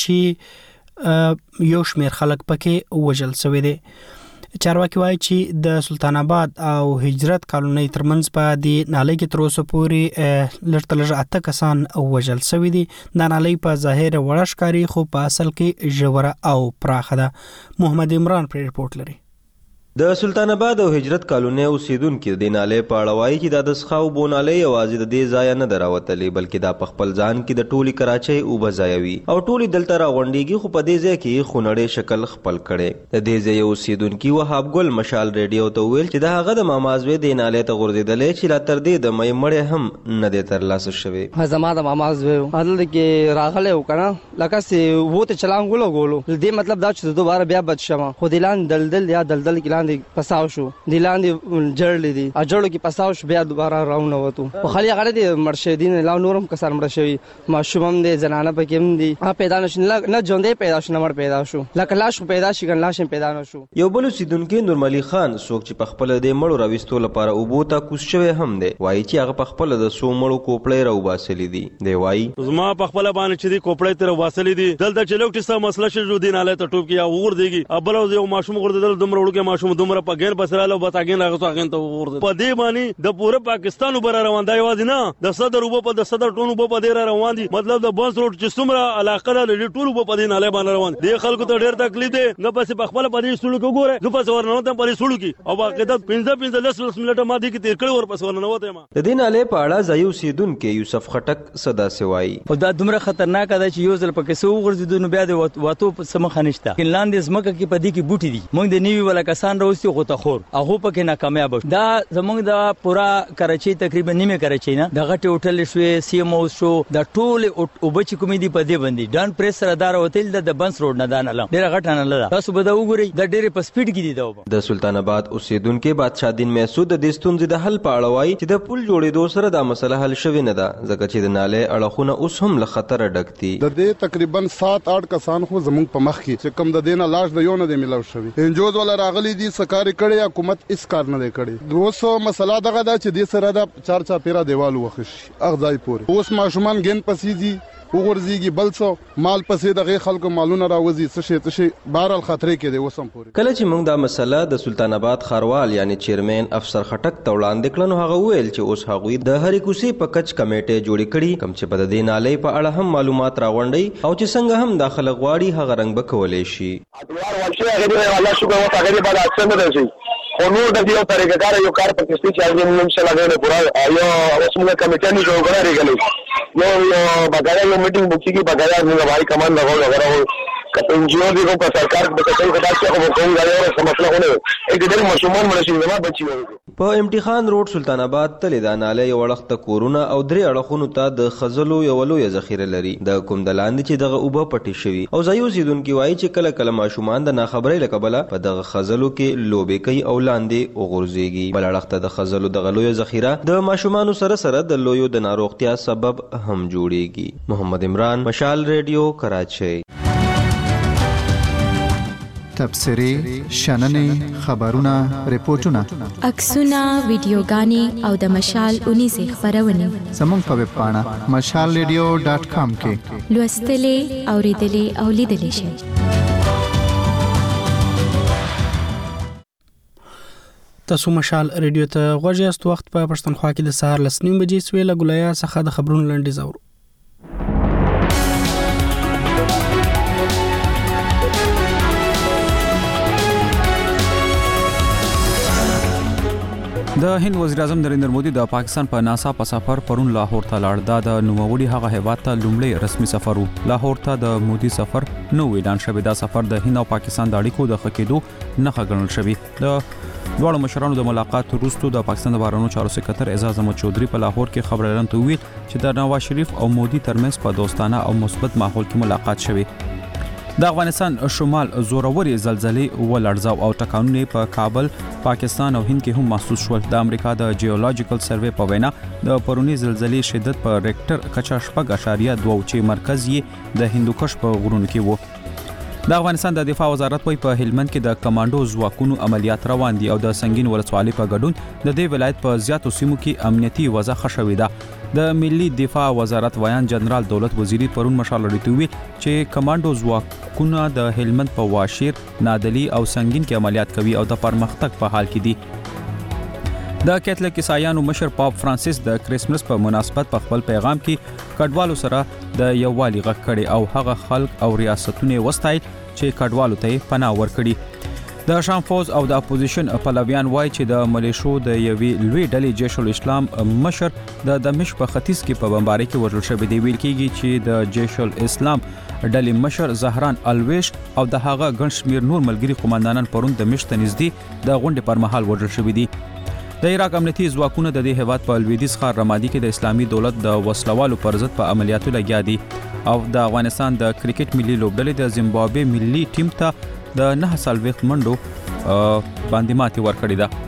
چې یو شمېر خلک پکې وژل شوی دي چارواکي وایي چې د سلطان آباد او هجرت کالونی ترمنځ په دې نالۍ کې تر اوسه پورې لږ تر لږه اته کسان وژل شوي دي دا نالۍ په ظاهر وړه ښکاري خو په اصل کې ژوره او پراخه ده محمد عمران پر رپورت لري د سلطان آباد او هجرت کالونی اوسیدونکو د نالۍ په اړه وایي چې د دسخاو بونالۍ یوازې د دې ځای نه دراوتلې بلکې د خپل ځان کې د ټولي کراچۍ او بځایوي او ټولي دلته راغونډيږي خو په دې ځای کې خونړې شکل خپل کړي د دې ځای اوسیدونکو وهاب ګل مشال ریډیو ته ویل چې د هغه د مامازوي د نالۍ ته غورځیدلې چې لا تر دې د مې مړې هم نه د تر لاسه شوی زما د مامازوي عدل کې راغله وکړه لکه سي وته چلان ګولو ګولو دې مطلب دا چې دوباره بیا بد شمه خو دلان دلدل یا دلدل کې لاندې پساو شو دلاندې جړلې دي اجړو کې پساو شو بیا دوباره راونه وته خو خالي غړې دي مرشدین لا نورم کسان مړ شوی ماشومم دي زنانه پکې هم دي ا پیدا نشن نه ژوندې پیدا شو نه مړ پیدا شو لکه لاش پیدا شي ګن لاش پیدا نه شو یو بل سیدونکو نورمالي خان څوک چې په خپل د مړو راوستو لپاره او بوتا کوس شوی هم دی وایي چې هغه په خپل د سو مړو کوپړې راو باسلې دي دی وایي زما په خپل باندې چې دی کوپړې تر واسلې دي دلته چې لوک چې مسله شې جو دیناله ته ټوب کې یا ور دیږي ابل یو ماشوم ور دل دومره وړو کې ماشوم دومره پګین بسراله بتاګین راغتو اغین ته ور دی په دې باندې د پوره پاکستان وبر روان دی واځي نه د صدر وب په د صدر ټونو په دې روان دي مطلب د بس روډ چې څومره علاقه له ټولو په دې ناله باندې روان دي خلکو ته ډېر تکلیف دی نه پس په خپل په دې سړو کې ګوره نو پس ورنه ته په سړو کې او باقاعده پنځه پنځه لس لس منټه ما دي کې تیر کړي ور پس ورنه وته ما د دې ناله په اړه ځایو سیدونکو یوسف خټک صدا سوای او دا دومره خطرناک ده چې یو ځل پکې سو ورزیدو نو بیا د واتو په سم خنشته کینلاند زمکه کې په دې کې بوټي دي موږ د نیوی ولا کسان راوستي خو ته خور هغه پکې ناکامیاب دا زموږ د پورا کراچۍ تقریبا نیمه کراچۍ نه د غټي هوټل شوې سی ام او شو د ټول او بچ کومې دی په دې باندې ډان پریس سره دار هوټل د بنس روډ نه دان له ډیره غټه نه لده تاسو به دا وګورئ د ډیره په سپیډ کې دی دا د سلطان آباد اوسیدونکو بادشاہ دین محسود د ستونزې د حل په اړه وایي چې د پل جوړېدو سره دا مسله حل شوې نه ده ځکه چې د نالې اړخونه اوس هم له خطر ډک دي د دې تقریبا سات آټ کسان خو زموږ په مخ کې چې کم د دینه لاش د یو نه دی ملو شوی انجوز ولا راغلي دي سکاري کړي حکومت اس کار نه کړي دوسو مسله دغه دا چې د سره د چار چا پیرا دیوال وخش اغځای پورې اوس ماشومان ګن پسیږي وګورځيږي بل څه مال پسې دغه خلکو مالونه راوځي څه شي څه شي بهرال خطرې کې دی وسم پورې کله چې موږ دا مسله د سلطان آباد خاروال یعنی چیرمن افسر خټک ته وړاندې کړنو هغه ویل چې اوس هغوی د هرې کوڅې په کچ کمیټه جوړې کړي کوم چې په دې نالۍ په اړه هم معلومات راغونډي او چې څنګه هم داخله غواړي هغه رنګ به کولای شي ادوار ورشي هغه الله شکر وته هغه بعد اکثر نه دی او نور د یو طریقې کار یو کار په کیسه چې موږ انشاء الله غوښنه پورا یو رسمي کمیټه نه جوړ کړی نو بغیر یو میټینګ بوکي کی بغیر موږ وای کمان نه غوړ غوړ کته انجیو دی کو سرکار په کتل خدا چې خو کوم غوړ څه مسله ونه یک ډېر مشمول مرشي زما بچي وي په امتحان روډ سلطان آباد تلې د ناله یو وړخت کورونه او درې اړخونو ته د خزلو یو لوی ذخیره لري د کوم د لاندې چې دغه اوبه پټي شوی او ځایو سیدونکو وایي چې کله کله ماشومان د ناخبرۍ لکبله په دغه خزلو کې لوبې کوي او لاندې وغورځيږي بل اړخ د خزلو د لوی ذخیره د ماشومان سره سره د لویو د ناروغتیا سبب هم جوړيږي. محمد عمران، مشال ریډیو، کراچۍ. تبصرې، شننې، خبرونه، ریپورتونه، عکسونه، ویډیوګانې او د مشال اونیزې خبرونه زموږ په ویب پاڼه مشال ریډیو ډاټ کام کې لوستلې، اوریدلې او لیدلې شئ. تاسو مشال ریډیو ته غوږ یاست. وخت په پښتونخوا کې د سهار لس نیم بجې سوې له ګولیا څخه د خبرونو لنډیز اورو. د هند وزیر اعظم نریندر مودي د پاکستان په ناسا په سفر پرون لاهور ته لاړ. دا د نوموړي هغه هیواد ته لومړی رسمي سفر و. لاهور ته د مودي سفر نو اعلان شوی. دا سفر د هند او پاکستان د اړیکو د ښه کېدو نښه ګڼل شوی. د دواړو مشرانو د ملاقات وروسته د پاکستان د بهرنیو چارو سکرټر اعزاز احمد چودھری په لاهور کې خبريالانو ته ویل چې د نواز شریف او مودي ترمنځ په دوستانه او مثبت ماحول کې ملاقات شوی. د افغانستان شمال زوروري زلزلې ولړزاو او ټکانونه په کابل، پاکستان او هند کې هم محسوس شول. د امریکا د جیولوجیکل سروې په وینا د پرونی زلزلې شدت په ریکټر کچا شپږ اعشاریه دوه چې مرکز یې د هندوکش په غرونو کې وو. د افغانستان د دفاع وزارت په هلمند کې د کمانډو ځواکونو عملیات روان دي او د سنگین ولسوالۍ په ګډون د دې ولایت په زیاتو سیمو کې امنیتي وضع ښه شوې ده. د ملي دفاع وزارت ویان جنرال دولت وزیری پرون مشال لري وی چې کمانډو ځواکونه د هلمند په واشیر، نادلی او سنگین کې عملیات کوي او د پرمختګ په حال کې دي. د کاتولیک عیسایانو مشر پاپ فرانسیس د کریسمس په مناسبت په خپل پیغام کې کډوالو سره د یووالي غږ کړي او هغه خلک او ریاستونه وستایل چې کډوالو ته پناه ورکړي. د شام فوز او د اپوزیشن پلویان وایي چې د ملیشو د یوې لوی ډلې جیش الاسلام مشر د دمشق په ختیځ کې په بمبارۍ کې وژل شوی دی. ویل کېږي چې د جیش الاسلام ډلې مشر زهران الویش او د هغه ګڼ شمېر نور ملګري قوماندانان پرون دمشق ته نږدې د غونډې پر مهال وژل شوي دي. د عراق امنیتي ځواکونه د دې هیواد په لویدیځ ښار رمادي کې د اسلامي دولت د وسلوالو پر ضد په عملیاتو لګیا دي او د افغانستان د کرکټ ملي لوبډلې د زیمبابوې ملي ټیم ته د نه سالويخت منډو باندې ماتې ورکړې ده.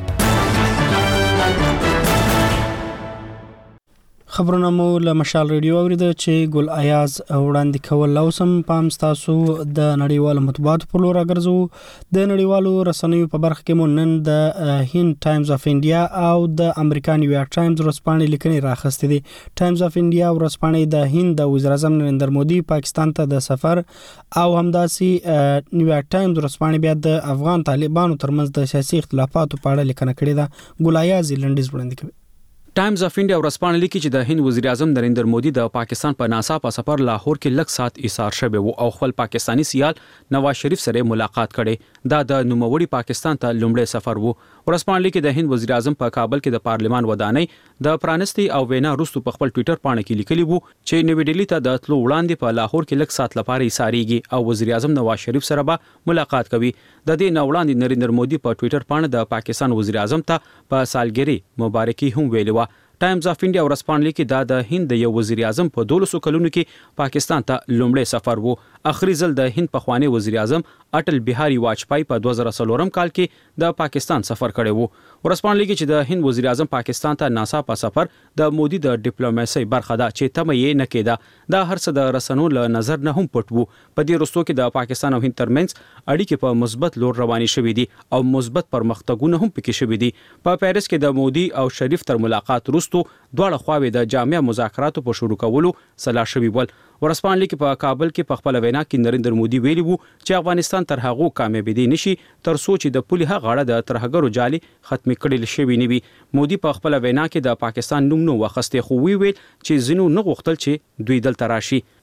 خبرونه مو له مشال ریډیو اوریده چې ګل ایاز وړاندې کول او سم پام تاسو د نړیوالو مطبوعاتو په لور راګرځو. د نړیوالو رسنیو په برخه کې مون نن د هند ټایمز اف انډیا او د امریکا نیویارک ټایمز ورځپاڼې لیکنې راخستې دي. ټایمز اف انډیا ورځپاڼې د هند د وزیر اعظم نریندر مودي پاکستان ته د سفر او همداسې نیویارک ټایمز ورځپاڼې بیا د افغان طالبانو ترمنځ د سیاسي اختلافاتو په اړه لیکنه کړې ده. ګل ایاز لنډیز وړاندې کوي. ټایمز اف انډیا ورځپاڼه لیکي چې د هند وزیر اعظم نریندر مودي د پاکستان په ناڅاپه سفر لاهور کې لږ سات ایثار شوی وو او خپل پاکستانی سیال نواز شریف سره ملاقات کړي. دا د نوموړي پاکستان ته لومړی سفر وو. ورځپاڼه لیکي د هند وزیر اعظم په کابل کې د پارلمان ودانۍ د پرانستي او وینا وروسته په خپل ټوئیټر باندې کې لیکلي وو چې نوې ډیلی ته د تلو وړاندې په لاهور کې لږ سات لپاره ایثاریږي او وزیر اعظم نواز شریف سره به ملاقات کوي. د دې نه وړاندې نریندر مودي په ټوئیټر باندې د پاکستان وزیر اعظم ته په سالګری مبارکي هم ویلې و. ټایمز اف انډیا ورځپاڼه لیکي دا د هند د یو وزیر اعظم په دولسو کلونو کې پاکستان ته لومړی سفر وو. اخري ځل د هند پخوانی وزیر اعظم اټل بهاري واجپای په دوه زره څلورم کال کې د پاکستان سفر کړی وو. ورځپاڼه لیکي چې د هند وزیر اعظم پاکستان ته ناڅاپه سفر د مودي د ډیپلوماسي برخه ده چې تمه یې نه کېده. دا هرڅه د رسنیو له نظر نه هم پټ وو. په دې وروستو کې د پاکستان او هند ترمنځ اړیکې په مثبت لور روانې شوې دي او مثبت پرمختګونه هم پکې شوې دي. په پیرس کې د مودي او شریف تر ملاقات وروسته دواړه خواوې د جامع مذاکراتو په شروع کولو سلا شوي ول. ورځپاڼه لیکي په کابل کې په خپل وینا کې نریندر مودي ویلي وو چې افغانستان تر هغه کامیابی نشي تر څو چې د پولي هغه غاړه د ترهګرو جالي ختم کړي شوی نه وي. مودي په خپل وینا کې د پاکستان نوم نو وخسته خو وی ویل چې زینو نه غوښتل چې دوی دلته راشي.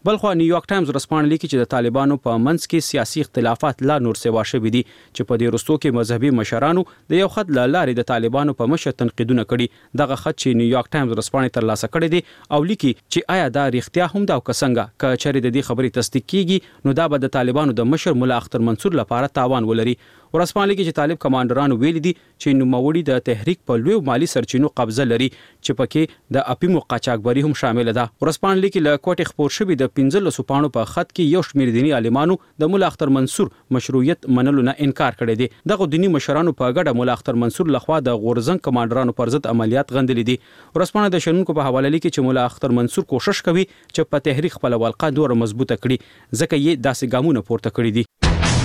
بلخو نیویارک ټایمز ورسپانه لیکي چې د طالبانو په منځ کې سیاسي اختلافات لا نور سیوا شوي دي چې په دې رستو کې مذهبي مشرانو د یو خط لارې د طالبانو په مشر تنقیدونه کړي. دغه خط چې نیویارک ټایمز ورسپانه ترلاسه کړی دی او لیکي چې آیا دا ریښتیا هم دا او کسنګه که چېرې د دې خبرې تصدیق کیږي نو دا به د طالبانو د مشر مولا اختر منصور لپاره تاوان ولري. ورسپانه لیکي چې طالب کمانډرانو ویلي دي چې نوموړي د تحریک په لوی مالی سرچینو قبضه لري چې پکې د اپیمو قاچاقبري هم شامل ده. ورسپانه لیکي له کوټې خبر شوی د پنځلسو پاڼو په خط کې یو شمېر دینی عالمانو د مولا اختر منصور مشروعیت منلو نه انکار کړی دی. دغه دینی مشرانو په ګډه مولا اختر منصور لخوا د غورزنګ کمانډرانو پر ضد عملیات غندلې دي. ورسپانه د شنونکو په حواله لیکي چې مولا اختر منصور کوشش کوي چې په تحریک خپل ولقه نور مضبوطه کړي ځکه یې داسې ګامونه پورته کړی دي.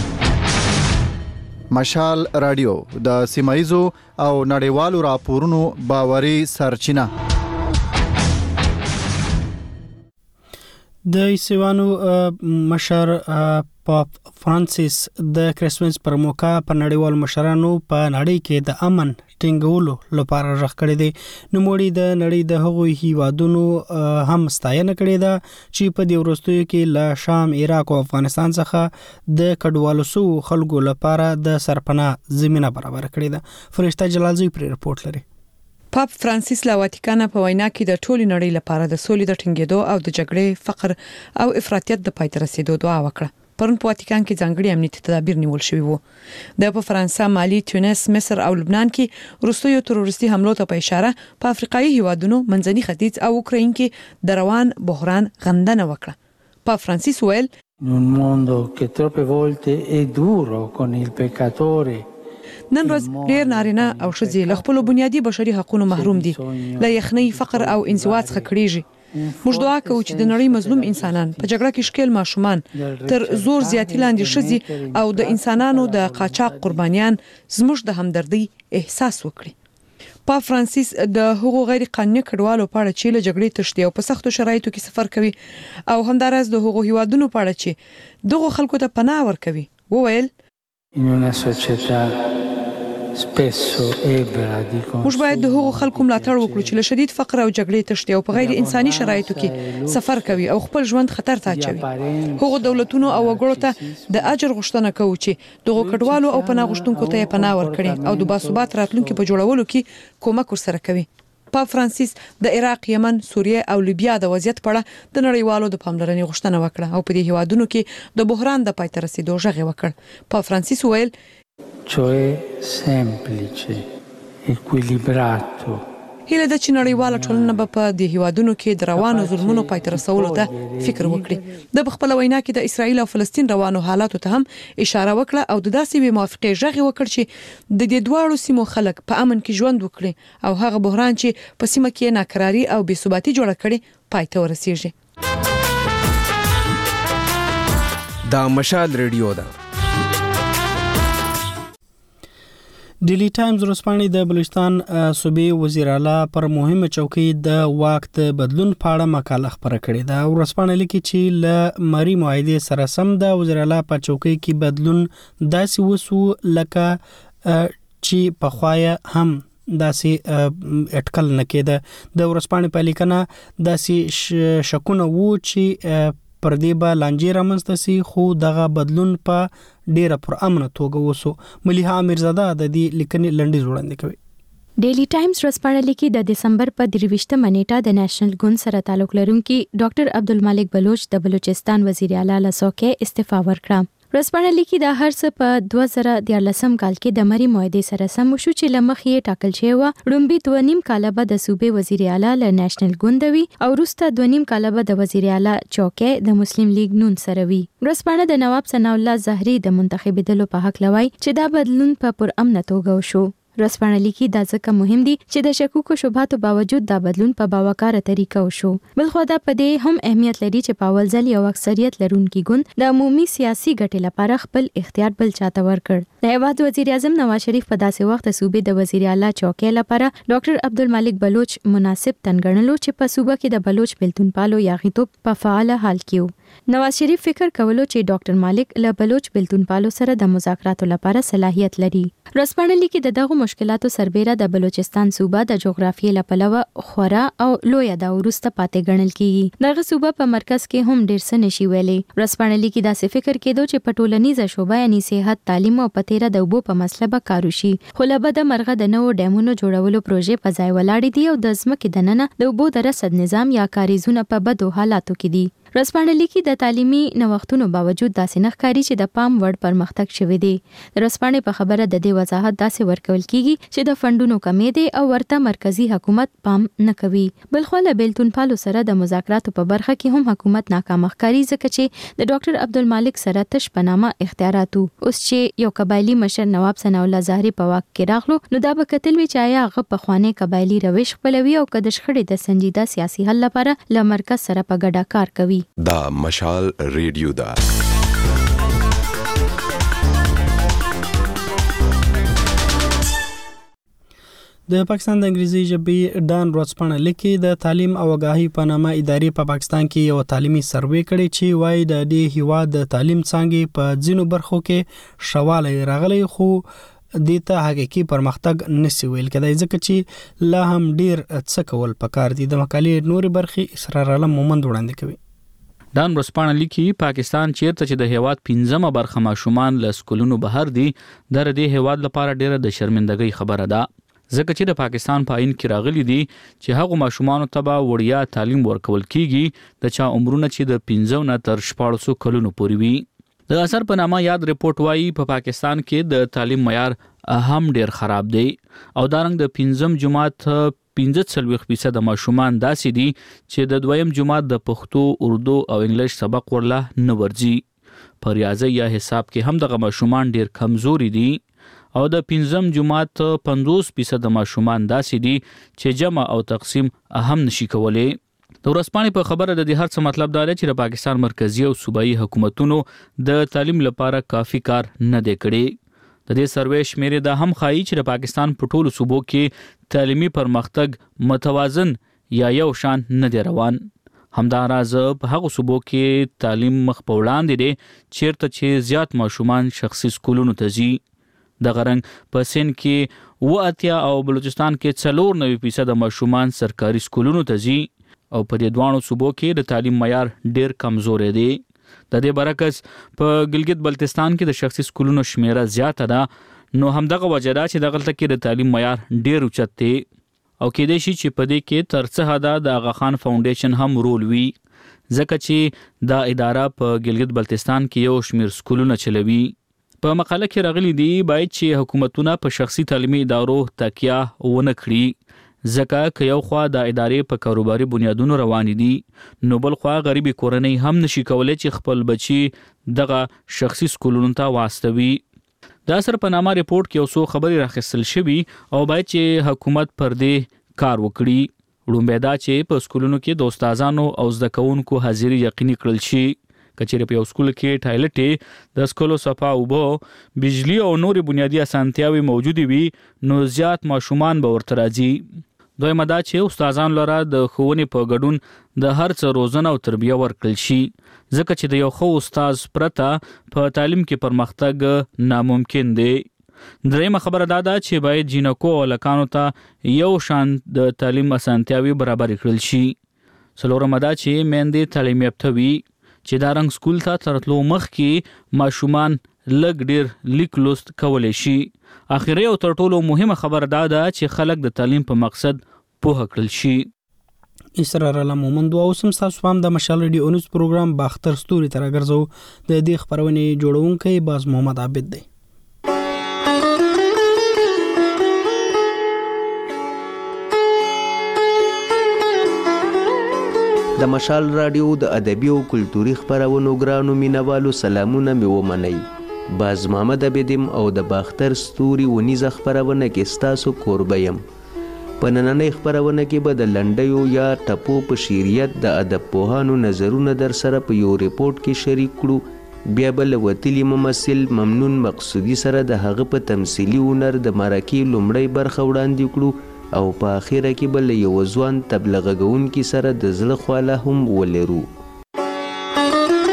مشال رادیو د سیمایزو او نړیوالو راپورونو باوري سرچینه. د ایسوانو مشر پاپ فرانسیس د کریسمس پر موقع په نړیوال مشرانو په نړۍ کې د امن ټینګولو لپاره ژغ کړی دی. نوموړي د نړۍ د هغوی هیوادونو هم ستاینه کړې ده چې په دې وروستیو کې له شام، عراق او افغانستان څخه د کډوالو سو خلکو لپاره د سرپناه زمينه برابر کړې ده. فرشته جلالزوی پر رپورت لري. پاپ فرانسیس لا واتیکان په وینا کې د ټولي نړۍ لپاره د سولې د ټینګېدو او د جګړې، فقر او افراطیت د پای ته رسیدو دعا وکړه. پرون په واتیکان کې ځانګړي امنیتي تدابیر نیول شوي وو. د په فرانسا، مالی، تونس، مصر او لبنان کې روسیو تروریستي حملو ته په اشاره په افریقایي هیوادونو، منځني ختیځ او اوکراین کې د روان بحران غندنه وکړه. پاپ فرانسیس ویل In un mondo che troppe volte è duro con il peccatore. نن ورځ ډېر نارینه او ښځې له خپلو بنیادي بشري حقوقو محروم دي، له یخنۍ، فقر او انزوا څخه کړيږي. موږ دعا کوو چې د نړۍ مظلوم انسانان، په جګړه کې ښکېل ماشومان، تر زور زیاتې لاندې ښځې او د انسانانو د قاچاق قربانیان زموږ د همدردۍ احساس وکړي. پاپ فرانسیس د هغو غیر قانوني کډوالو په اړه چې له جګړې تښتي او په سختو شرایطو کې سفر کوي او همدارس د هغو هیوادونو په اړه چې دغو خلکو ته پناه ورکوي وویل In una società spesso ebra di موږ باید د هغو خلکو ملاتړ وکړو چې له شدید فقر او جګړې تښتي او په غیر انساني شرایطو کې سفر کوي او خپل ژوند خطر ته اچوي. هغو دولتونو او وګړو ته د اجر غوښتنه کوو چې دغو کډوالو او پناه غوښتونکو ته پناه ورکړي او د باثبات راتلونکي په جوړولو کې کومک ورسره کوي. پاپ فرانسیس د عراق، یمن، سوریه او لیبیا د وضعیت په اړه د نړیوالو د پاملرنې غوښتنه وکړه او په دې هیوادونو کې د بحران د پای ته رسیدو ژغ وکړ. پاپ فرانسیس ویل cioè semplice, equilibrato. هیله ده چې نړیواله ټولنه به په دې هیوادونو کې د روانو ظلمونو پای ته رسولو ته فکر وکړي. د خپل وینا کې د اسرایل او فلسطین روانو حالاتو ته هم اشاره وکړه او د داسې بې موافقې ژغ وکړ چې د دې دواړو سیمو خلک په امن کې ژوند وکړي او هغه بحران چې په سیمه کې ناکراری او بې ثباتي جوړه کړي پای ته ورسیږي. دا مشال ریډیو ده. ډیلی ټایمز ورسپانې د بلوچستان صوبې وزیر اعلی پر مهمه چوکۍ د واک د بدلون په اړه مقاله خپره کړې ده. ورسپانې لیکي چې له مری معاهدې سره سم د وزیر اعلی په چوکۍ کې بدلون داسې وسو لکه چې په خوایا هم داسې اټکل نه کېده. د ورسپانې په لیکنه داسې شکونه وو چې پر دې به لانجې رامنځته سي، خو دغه بدلون په ډیره پر امن توګه وسو. ملیحه امیرزاده د دې لیکنې لنډیز وړاندې کوي. ډیلی ټایمز ورځپاڼه لیکي د دسمبر په درویشتمه نیټه د نېشنل ګوند سره تعلق لرونکي ډاکټر عبدالمالک بلوچ د بلوچستان وزیر اعلی له څوکۍ استعفا ورکړه. ورځپاڼه لیکي دا هر څه په دوه زره دیارلسم کال کې د مری معاهدې سره سم وشو چې له مخې یې ټاکل شوی و لومړی دوه نیم کاله به د صوبې وزیر اعلی له نېشنل ګوند وي او وروسته دوه نیم کاله به د وزیر اعلی چوکۍ د مسلم لیگ نون سره وي. ورځپاڼه د نواب ثناء الله زهري د منتخبېدلو په حق لوي چې دا بدلون په پر امن توګه وشو. ورځپاڼه لیکي دا ځکه مهم دي چې د شکوکو شبهاتو باوجود دا بدلون په باوقاره طریقه وشو. بلخو دا په دې هم اهمیت لري چې په اول ځل یو اکثریت لرونکي ګوند د عمومي سیاسي ګټې لپاره خپل اختیار بل چاته ورکړ. د هیواد وزیر اعظم نواز شریف په داسې وخت صوبې د وزیر اعلی چوکۍ لپاره ډاکټر عبدالمالک بلوچ مناسب تنګڼلو چې په صوبه کې د بلوچ بیلتون پالو یا غیتوب په فعال حال کې نواز شریف فکر کولو چې ډاکټر مالک له بلوچ بلتون پالو سره د مذاکراتو لپاره صلاحیت لري. رسپانه لیکي د دغه مشکلاتو سربېره د بلوچستان صوبه د جغرافیې لپاره خورا او لوی د ورسته پاتې ګڼل کیږي. دغه صوبه په مرکز کې هم ډیر څه نشي ویلي. رسپانه لیکي دا څه فکر کېدو چې په ټولنیزه شوبه یعنی صحت، تعلیم او پتیره د اوبو په مسله به کار وشي. خو له بده مرغه د نوو ډیمونو جوړولو پروژې په ځای ولاړې دي او د ځمکې دننه د اوبو د رسد نظام یا کاریزونه په بدو حالاتو کې دي. رسپانه لیکي د تعلیمي نوښتونو باوجود داسې نه ښکاري چې د پام وړ پرمختګ شوی دی. د رسپانه په خبره د دې وضاحت داسې ورکول کیږي چې د فندونو کمی دی او ورته مرکزی حکومت پام نه کوي. بلخو له بیلتون پالو سره د مذاکراتو په برخه کې هم حکومت ناکام ښکاري ځکه چې د ډاکټر عبدالمالک سره تش پنامه اختیاراتو. اوس چې یو قبایلی مشر نواب ثناء الله زهري په واک کې راغلو نو دا به کتل وی چې آیا هغه په خواني قبایلی روش خپلوي او کده شخړې د سنجیده سیاسي حل لپاره له مرکز سره په ګډه کار کوي. دا مشال ریډیو دا د پاکستان د انګریزي ژبې ډان ورځپاڼه لیکي د تعلیم او آگاهي په نامه ادارې په پاکستان کې یو تعلیمي سروې کړی چې وايي د دې هیواد د تعلیم څانګې په ځینو برخو کې شواله راغلی خو دیتا حقیقي پرمختګ نسی ویل کېدای ځکه چې لا هم ډیر څه کول پکار دي. د مقالې نورې برخې اسرار عالم مومند وړاندې کوي. ډان ورځپاڼه لیکي پاکستان چیرته چې د هیواد پنځمه برخه ماشومان له سکولونو بهر دي د دې هیواد لپاره ډیره د شرمندګۍ خبره ده ځکه چې د پاکستان په عین کې راغلي دي چې هغه ماشومان ته به وړیا تعلیم ورکول کیږي د چا عمرونه چې د پنځو نه تر شپږ کلونو پورې وي. د اثر په نامه یاد ریپورت وايي په پا پاکستان کې د تعلیم معیار هم ډیر خراب دی او دارنګ د پنځم جماعت پنځه څلوېښت فیصد د ماشومان داسې دي چې د دویم جماعت د پښتو، اردو او انګلیش سبق ورله نه ورځي. په ریاضي یا حساب کې هم دغه ماشومان ډیر کمزوري دي او د پنځم جماعت پنځوس فیصد د ماشومان داسې دي چې جمع او تقسیم هم نشي کولای. د ورځپاڼې په خبره د دې هر څه مطلب دا دی چې د پاکستان مرکزی او صوبایي حکومتونو د تعلیم لپاره کافي کار نه دی کړی. د دې سروې شمیرې دا هم ښایي چې د پاکستان په ټولو صوبو کې تعلیمي پرمختګ متوازن یا یو شان نه دی روان. همداراز په هغو صوبو کې تعلیم مخ په وړاندې دی چیرته چې زیات ماشومان شخصي سکولونو ته ځي. د غرنګ په سند کې اوه اتیا او بلوچستان کې څلور نوي فیصد ماشومان سرکاري سکولونو ته ځي او په دې دوانو صوبو کې د تعلیم معیار ډیر کمزوري دی. د دې برعکس په ګلګت بلتستان کې د شخصي سکولونو شمیره زیاته ده نو همدغه وجه ده چې دغلته کې د تعلیم معیار ډیر اوچت دی او کېدای شي چې په دې کې تر څه حده د آغا خان فاونډیشن هم رول وي ځکه چې دا اداره په ګلګت بلتستان کې یو شمیر سکولونه چلوي. په مقاله کې راغلي دی باید چې حکومتونه په شخصي تعلیمي ادارو تکیه ونه کړي ځکه که یو خوا د ادارې په کاروباري بنیادونو روان دي نو بل خوا غریبي کورنۍ هم نشي کولای چې خپل بچي دغه شخصي سکولونو ته واستوي. د اثر په نامه ریپورت کې یو څو خبرې راخیستل شوي او باید چې حکومت پر دې کار وکړي. لومړی دا چې په سکولونو کې د استادانو او زده کوونکو حاضري یقیني کړل شي. کچېرې په یو سکول کې ټایلټ د سکولو صفا اوبه، بجلی او نورې بنیادی اسانتیاوي موجود وي نو زیات ماشومان به ورته راځي. دویمه دا چې استادان لره د ښوونې په ګډون د هر څه روزنه او تربیه ورکړل شي ځکه چې د یو ښه استاد پرته په تعلیم کې پرمختګ ناممکن دی. دریمه خبره دا ده چې باید جینکو او هلکانو ته یو شان د تعلیم اسانتیاوي برابر کړل شي. څلورمه دا چې میندې تعلیم یافته وي چې دا رنګ سکول ته ترتلو مخکې ماشومان لږ ډیر لیک لوست کولی شي. اخیری او تر ټولو مهمه خبره دا ده چې خلک د تعلیم په مقصد پوهه کړل شي. اسرار عالم مومند او سم تاسو هم د مشال ریډیو اونز پروګرام باختر ستوري تر راګرځو. د دې خبرونه جوړونکي باز محمد عابد دی. د مشال رادیو د ادبي او کلتوري خبرونو ګرانو مینوالو سلامونه مې ومنئ. باز محمد عابدم او د باختر ستوري ونیزه خبرونه کې ستاسو کوربه یم. په نننۍ خبرونه کې به د لنډیو یا ټپو په شعریت د ادب پوهانو نظرونه در سره په یو ریپورت کې شریک کړو. بیا به له وتلي ممثل ممنون مقصودي سره د هغه په تمثیلي هنر د مرکې لومړی برخه وړاندې کړو او په اخیره کې به له یو ځوان تبلیغ کوونکي سره د زړه خواله هم ولرو.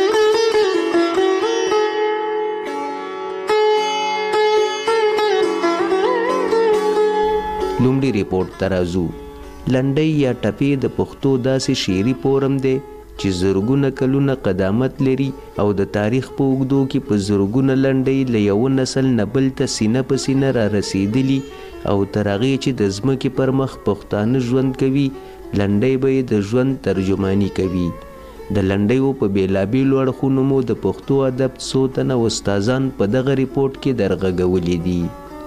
لومړي ریپورت ته راځو. لنډۍ یا ټپې د پښتو داسې شعري فورم دی چې زرګونه کلونه قدامت لري او د تاریخ په اوږدو کې په زرګونه لنډۍ له یوه نسل نه بل ته سینه په سینه را رسېدلي او تر هغې چې د ځمکې پر مخ پښتانه ژوند کوي لنډۍ به یې د ژوند ترجماني کوي. د لنډیو په بېلابېلو اړخونو مو د پښتو ادب څو تنه استادان په دغه ریپورټ کې درغږولي دي.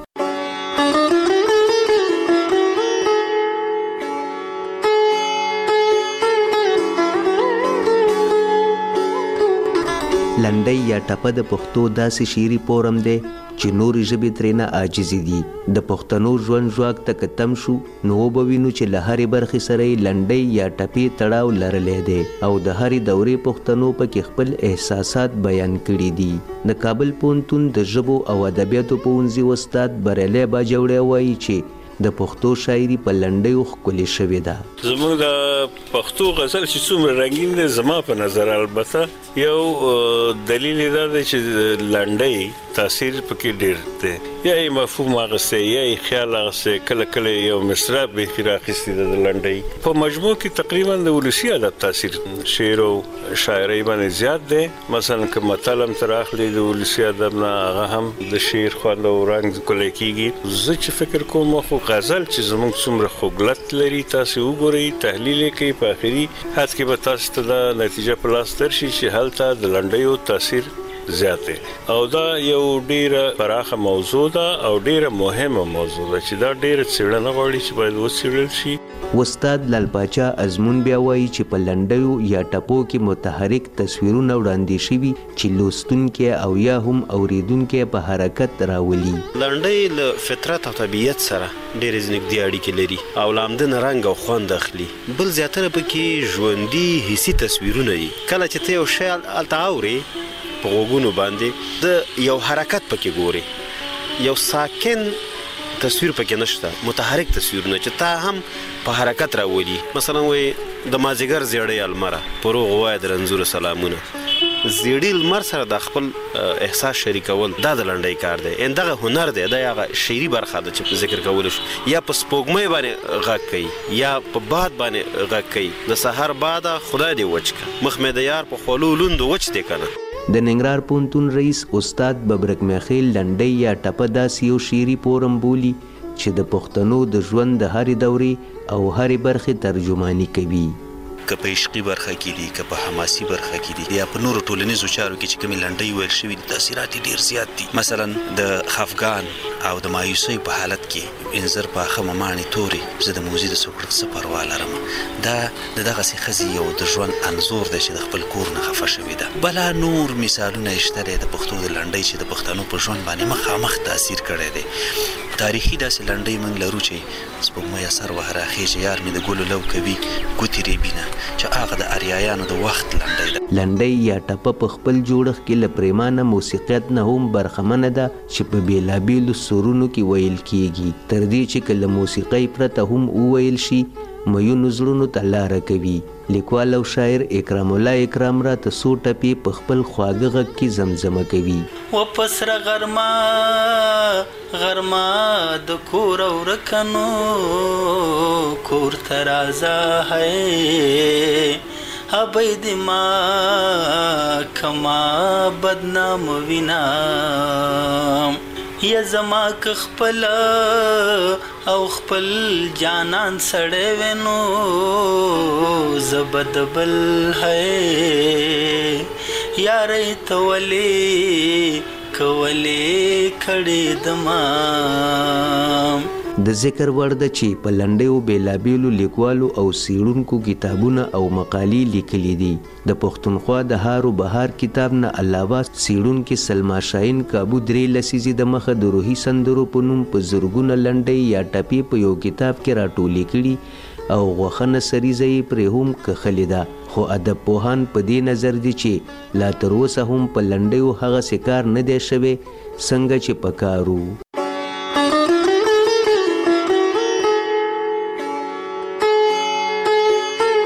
لنډۍ یا ټپه د پښتو داسې شعري فورم دی چې نورې ژبې ترېنه عاجزې دي. د پښتنو ژوند ژواک ته که تم شو نو وبه وینو چې له هرې برخې سره یې لنډۍ یا ټپې تړاو لرلی دی او د هرې دورې پښتنو پکې خپل احساسات بیان کړي دي. د کابل پوهنتون د ژبو او ادبیاتو پوهنځي استاد بریالی باجوړی وایي چې د پښتو شاعري په لنډیو ښکلې شوې ده. زموږ د پښتو غزل چې څومره رنګین دی زما په نظر البته یو دلیل دا دی چې لنډۍ تاثیر پکې ډېر دی. یا یې مفهوم اخیستی یا یې خیال اخیستی کله کله یو مصرع بېخي رااخیستې ده د لنډۍ. په مجموع کې تقریبا د ولسي ادب تاثیر شعر او شاعرۍ باندې زیات دی. مثلا که متل هم تر اخلي د ولسي ادب نه هغه هم د شعر خوند او رنګ ښکلی کېږي. زه چې فکر کوم خو غزل چې زموږ څومره خوږلت لري تاسې وګورئ تحلیل یې کوي په آخري حد کې به تاسو ته دا نتیجه په لاس درشي چې هلته د لنډیو تاثیر زیات دی او دا یو ډیره پراخه موضوع ده او ډیره مهمه موضوع ده چې دا ډیره څېړنه غواړي چې باید وڅېړل شي. استاد لال پاچا ازمون بیا وایي چې په لنډیو یا ټپو کې متحرک تصویرونه وړاندې شوي چې لوستونکی او یا هم اوریدونکی په حرکت راولي. لنډۍ له فطرت او طبیعت سره ډېرې نږدې اړیکې لري او له همده نه رنګ او خوند اخلي. بل زیاتره پکې ژوندي حسي تصویرونه دي. کله چې ته یو شی هلته اورې په غوږونو باندې د یو حرکت پکې ګورې یو ساکن تصویر پکې نشته متحرک تصویرونه چې تا هم په حرکت راولي. مثلا وایي د مازدیګر زیړی المره په روغ وایه د رنځورو سلامونه زیړي لمر سره د خپل احساس شریکول دا د لنډۍ کار دی. دغه هنر دی دا هغه شعري برخه ده چې ذکر کولی شو. یا په سپوږمۍ باندې غږ کوي یا په باد باندې غږ کوي. د سهار باده خدای دې وچ که مخ مې د یار په خولو لوندو وچ دی که نه. د ننګرهار پوهنتون رئیس استاد ببرک میخیل لنډۍ یا ټپه داسې یو شعري فورم بولي چې د پښتنو د ژوند د هرې دورې او هرې برخې ترجماني کوي. که په عشقي برخه کې دي که په حماسي برخه کې دي یا په نورو ټولنیزو چارو کې چې کومې لنډۍ ویل شوي دي تاثیرات یې ډېر زیات دي. مثلا د خفګان او د مایوسۍ په حالت کې انځر پاخه مماڼې تورې زه د موزي د سوکړک څه پروا لرم دا د دغسې ښځې یو د ژوند انځور دی چې د خپل کور نه خفه شوې ده. بلا نور مثالونه یې شته دی د پښتو د لنډۍ چې د پښتنو په ژوند باندې مخامخ تاثیر کړی دی. تاریخي داسې لنډۍ موږ لرو چې سپوږمۍ سر وهه راخېژي یار مې د ګلو لو کوي ګوتې ریبینه چې هغه د اریایانو د وخت لنډۍ ده. لنډۍ یا ټپه په خپل جوړښت کې له پریمانه موسیقیت نه هم برخمنه ده چې په بېلابېلو سرونو کې ویل کیږي تر دې چې که له موسیقۍ پرته هم وویل شي میونو زړونو ته لاره کوي. لیکوال او شاعر اکرام الله اکرام راته څو ټپې په خپل خواږه غږ کې زمزمه کوي. و پسره غرمه غرمه د کور او رکنو کور ته راځه هی ابۍ دې ما کما بدنام وینم یا زما که خپل او خپل جانان سړی وینو زه د بل هی یارۍ ته ولې کولې کړې دما. د ذکر وړ ده چې په لنډیو بېلابېلو لیکوالو او څېړونکو کتابونه او مقالې لیکلي دي. د پښتونخوا د هارو بهار کتاب نه علاوه څېړونکي سلما شاهین کابو درې لسیزې د مخه د روحي سندرو په نوم په زرګونه لنډۍ یا ټپې په یو کتاب کې راټولې کړي او غوښنه سریزه یې پرې هم کښلې ده. خو ادب پوهان په دې نظر دي چې لا تر اوسه هم په لنډیو هغسې کار نه دی شوی څنګه چې په کار و.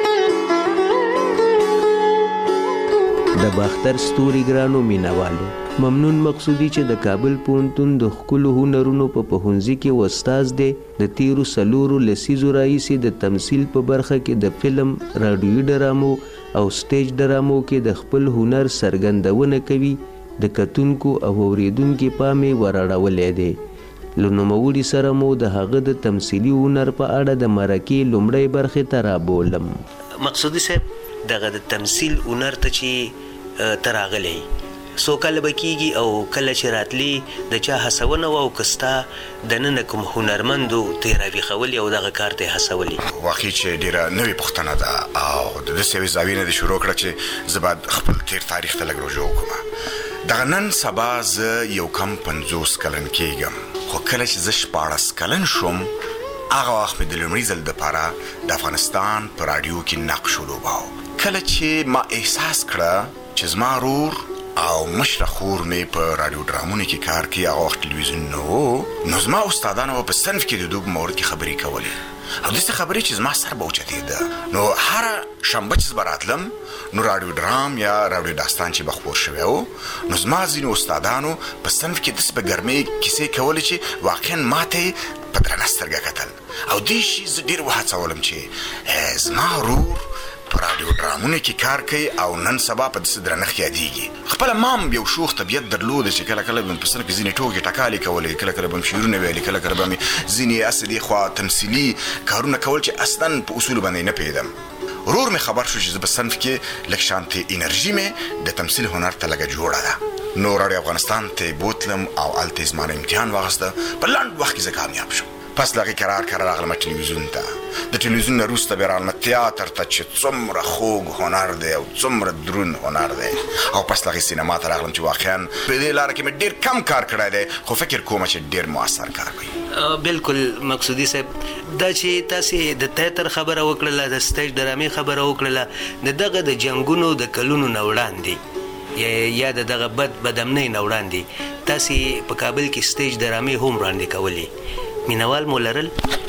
د باختر ستوري ګرانو مینوالو ممنون مقصودی چې د کابل پوهنتون د ښکلو هنرونو په پوهنځي کې استاد دی، د تیرو څلورو لسیزو راهیسې د تمثیل په برخه کې د فلم، راډیوي ډرامو او سټیج ډرامو کې د خپل هنر څرګندونه کوي. د کتونکو او اوریدونکو پام یې وراړولی دی. له نوموړي سره مو د هغه د تمثیلي هنر په اړه د مرکې لومړۍ برخې ته رابولم. مقصودي صاحب دغه د تمثیل هنر ته چې ته راغلی څو کله به کېږي او کله چې راتلي د چا هڅونه وه او که ستا دننه کوم هنرمندو ته یې راویښولي او دغه کار ته یې هڅولي؟ واقعي چې ډېره نوې پوښتنه ده او د داسې یوې زاویې نه دې شروع کړه چې زه باید خپل تېر تاریخ ته لږ رجوع وکړم. دغه نن سبا زه یو کم پنځوس کلن کېږم، خو کله چې زه شپاړس کلن شوم هغه وخت مې د لومړي ځل دپاره د افغانستان په راډیو کې نقش ولوباوه. کله چې ما احساس کړه چې زما رور او مشره خور مې په راډیو ډرامونو کې کار کوي، هغه وخت تلویزیون نه و، نو زما استادانو په صنف کې د دوی په مورد کې خبرې کولې او داسې خبرې چې زما سر به اوچتېده. نو هره شنبه چې زه به راتلم نو راډیو ډرام یا راډیو داستان چې به خپور شوی و، نو زما ځینو استادانو په صنف کې داسې په ګرمۍ کیسې کولې چې واقعا ما ته یې په درنه سترګه کتل او دې شي زه ډېر وهڅولم چې زما رور په راډیو ډرامونو کې کار کوي او نن سبا په داسې درنښت یادېږي. خپله ما هم یو شوخ طبیعت درلوده چې کله کله به مې په صنف کې ځینې ټوکې ټکالې کولې، کله کله به مې شعرونه ویلې، کله کله به مې ځینې هسې دې خوا تمثیلي کارونه کول چې اصلا په اصولو باندې نه پوهېدم. ورور مې خبر شو چې زه په صنف کې لږ شانتې انرژي مې د تمثیل هنر ته لږه جوړه ده. نو راډیو افغانستان ته بوتلم او هلته یې زما نه امتحان واخیسته. په لنډ وخت کې زه کامیاب شوم. پس له هغې کرار کرار راغلم ټلویزیون ته. د ټلویزیون نه وروسته بیا راغلم تیاتر ته چې څومره خوږ هنر دی او څومره دروند هنر دی، او پس له هغې سینما ته راغلم چې واقعا په دې لاره کې مې ډېر کم کار کړی دی، خو فکر کومه چې ډېر مؤثر کار کوي. بالکل مقصودي صاحب، دا چې تاسې د تیاتر خبره وکړله، د سټیج ډرامې خبره وکړله، د دغه د جنګونو د کلونو نه وړاندې یا د دغه بد بدامنۍ نه وړاندې تاسې په کابل کې سټیج ډرامې هم وړاندې کولې، مینوال مو لرل؟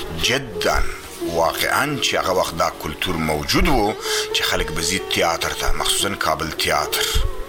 جدا واقعا چې هغه وخت دا کلتور موجود و چې خلک به ځي تیاتر ته، مخصوصا کابل تیاتر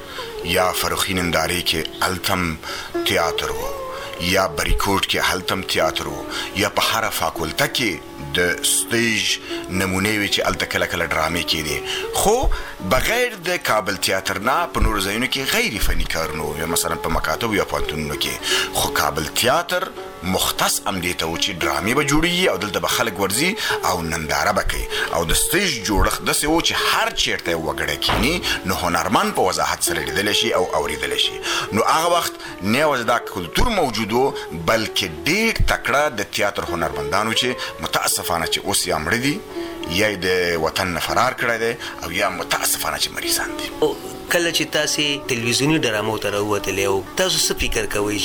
یا فروخی نندارې کې هلته تیاتر و، یا بریکوټ کې هلته تیاتر و، یا په هره فاکولته کې د سټیج نمونې وي چې هلته کله کله ډرامې کېدې. خو بغیر د کابل تیاتر نه په نورو ځایونو کې غیر فني کارونه وو، مثلا په مکاتبو یا پوهنتونونو کې. خو کابل تیاتر مختص هم دې ته و چې ډرامې به جوړېږي او دلته به خلک ورځي او ننداره به کوي، او د سټیج جوړښت داسې و چې هر چېرته یې وګړی کښېني نو هنرمند په وضاحت سره لیدلی شي او اورېدلی شي. نو هغه وخت نه یوازې دا کلتور موجود و بلکې ډېر تکړه د تیاتر هنرمندانو چې متاسفانه چې اوس یا مړه دي یا یې د وطن نه فرار کړی دی او یا متاسفانه چې مریضان دي. کله چې تاسې تلویزیوني ډرامو ته راووتلې او تاسو څه فکر کوئ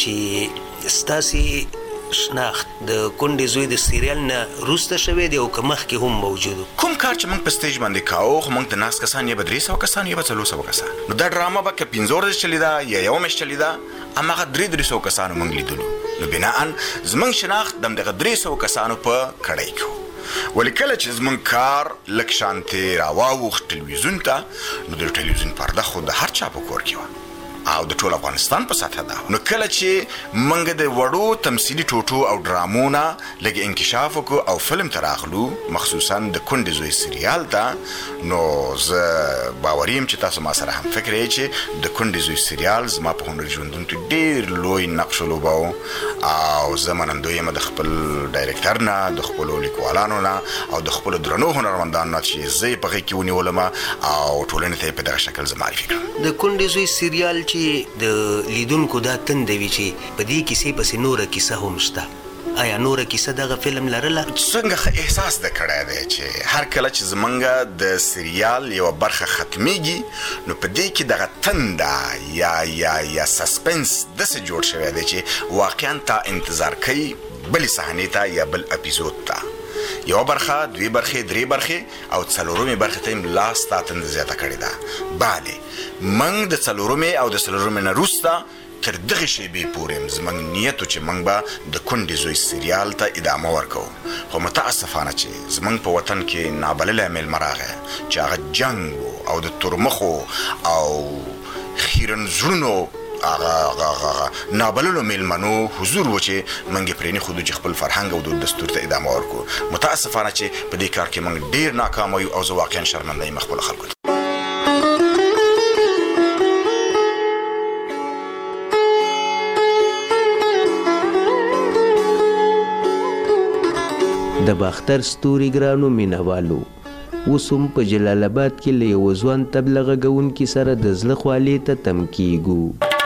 چې ستاسې شناخت د کونډې زوی د سیریال نه وروسته شوی دی او که مخکې هم موجود و؟ کوم کار چې موږ په سټیج باندې کاوه، خو موږ ته ناست کسان یا به درې سوه کسان یا به څلور سوه کسان، نو دا ډرامه به که پنځه ورځې چلېده یا یوه میاشت چلېده، هماغه درې درې سوه کسانو موږ لیدلو. نو بناً زموږ شناخت د همدغه درې سوه کسانو په کړۍ کې و. ولې کله چې زموږ کار لږ شانتې راواوښت ټلویزیون ته، نو د ټلویزیون پرده خو د هر چا په کور کې وه او د ټول افغانستان په سطحه ده. نو کله چې موږ د وړو تمثیلي ټوټو او ډرامو نه لږ انکشاف وکړو او فلم ته راغلو، مخصوصا د کونډې زوی سریال ته، نو زه باوري یم چې تاسو ما سره هم فکر یې چې د کونډې زوی سریال زما په هنري ژوندون کې ډېر لوی نقش ولوباوه او زه منندوی یم د خپل ډایرکټر نه، د خپلو لیکوالانو نه او د خپلو درنو هنرمندانو نه چې زه یې په غېږ کې ونیولم او ټولنې ته یې په دغه شکل زه معرفي کړم. د کونډې زوی سریال چې د لیدونکو دا تنده وي چې په دې کیسې پسې نوره کیسه هم شته، آیا نوره کیسه دغه فلم لرله؟ څنګه ښه احساس ده کړی دی چې هر کله چې زمونږ د سریال یوه برخه ختمیږي نو په دې کې دغه تنده یا یا یا سسپنس داسې جوړ شوی دی چې واقعا تا انتظار کوي بلې صحنې ته یا بل اپیزود ته. یوه برخه، دوی برخې، درې برخې او څلورمې برخې ته یې لاس تا تنده زیاته کړې ده. بله موږ د څلورمې او د څلورمې نه وروسته تر دغې شیبې پورې زموږ نیت و چې موږ به د کونډې زوی سریال ته ادامه ورکوو، خو متاسفانه چې زموږ په وطن کې نابللی میلمه راغی چې هغه جنګ و او د تورمخو او خیرن زړونو هغه نابللو میلمنو حضور و چې منګ پرېنی خود چې خپل فرهنګ او د دستور ته ادامه ورکو. متاسفانه چې په دې کار کې موږ ډیر ناکام یو او زه واقعا شرمنده یم خپل خلکو. د باختر ستوري ګرانو مینوالو اوس هم په جلال آباد کې له یو ځوان تبله غږونکي سره د زړه خولې ته تم کیږو.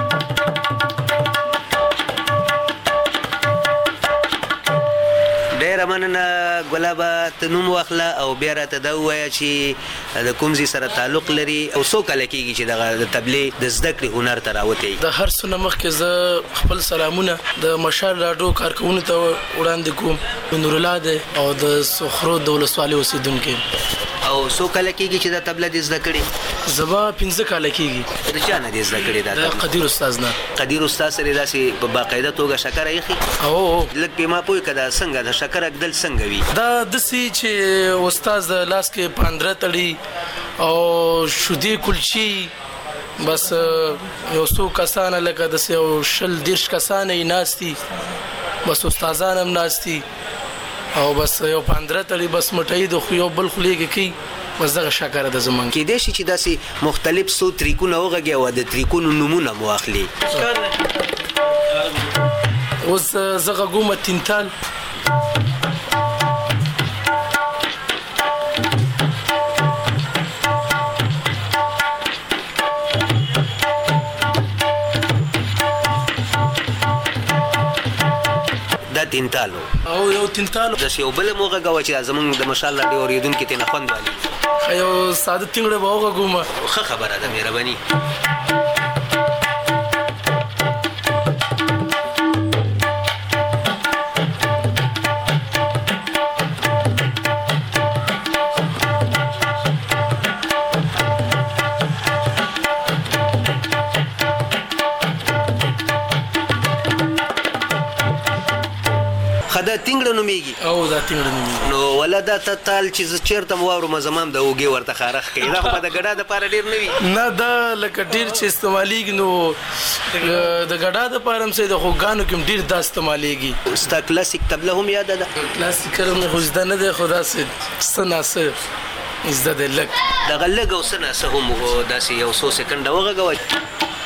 ډېره مننه ګلابه، ته نوم واخله او بیا راته دا ووایه چې د کوم ځای سره تعلق لري او څو کاله کېږي چې دغه د تبلې د زده کړې هنر ته راوتی. د هر څه نه مخکې زه خپل سلامونه د مشال راډیو کارکوونکو ته وړاندې کوم. نور الله دی او د سخرو د ولسوالۍ اوسېدونکی. او څو کاله کېږي چې دا تبله دې زده کړې؟ زما پنځه کاله کېږي. د چا نه دې زده کړې دا د قدیر استاد نه. قدیر استاد سره داسې په باقاعده توګه شکر ایښي؟ او لږ پې ما پوه که دا څنګه د شکر اږدل څنګه وي؟ دا داسې چې استاد د لاس کې پاندره تړي او شودې کلچي، بس یو څو کسانه لکه داسې یو شل دېرش کسانه یې ناست دي، بس استادان هم ناست دي او بس یو پاندره تړي، بس مټۍ د خو یو بل خولې کې کوي، بس دغه شکره ده زمونږ. کېدای شي چې داسې مختلف څو تریکونه وغږي او د تریکونو نومونه مو واخلي. اوس زه غږومه تینتال. تینتالو او یو تینتالو داسې یو بله مو غږوه چې زمونږ د مشال راډیو اورېدونکي ترېنه خوند والي. یو ساده تینګړه به وغږومه. ښه خبره ده، مهرباني. دا تینګړه نومېږي؟ او دا تینګړه نومېږي. نو ولا دا تال چې زه چېرته م واورم زما هم د اوږې ورته خارښ کوي. دا خو به د ګډا دپاره ډېر نه وي؟ نه، دا لکه ډېر چې استعمالېږي نو د ګډا دپاره هم صحیح د خوږانو کې هم ډېر دا استعمالېږي. ستا کلاسیک تبله هم یاده ده؟ کلاسیکل مې خو زده نه دی، خو داسې څه ناڅه زده دی لږ. دغه لږ او څه ناڅه هم داسې یو څو سکنډه وغږوه.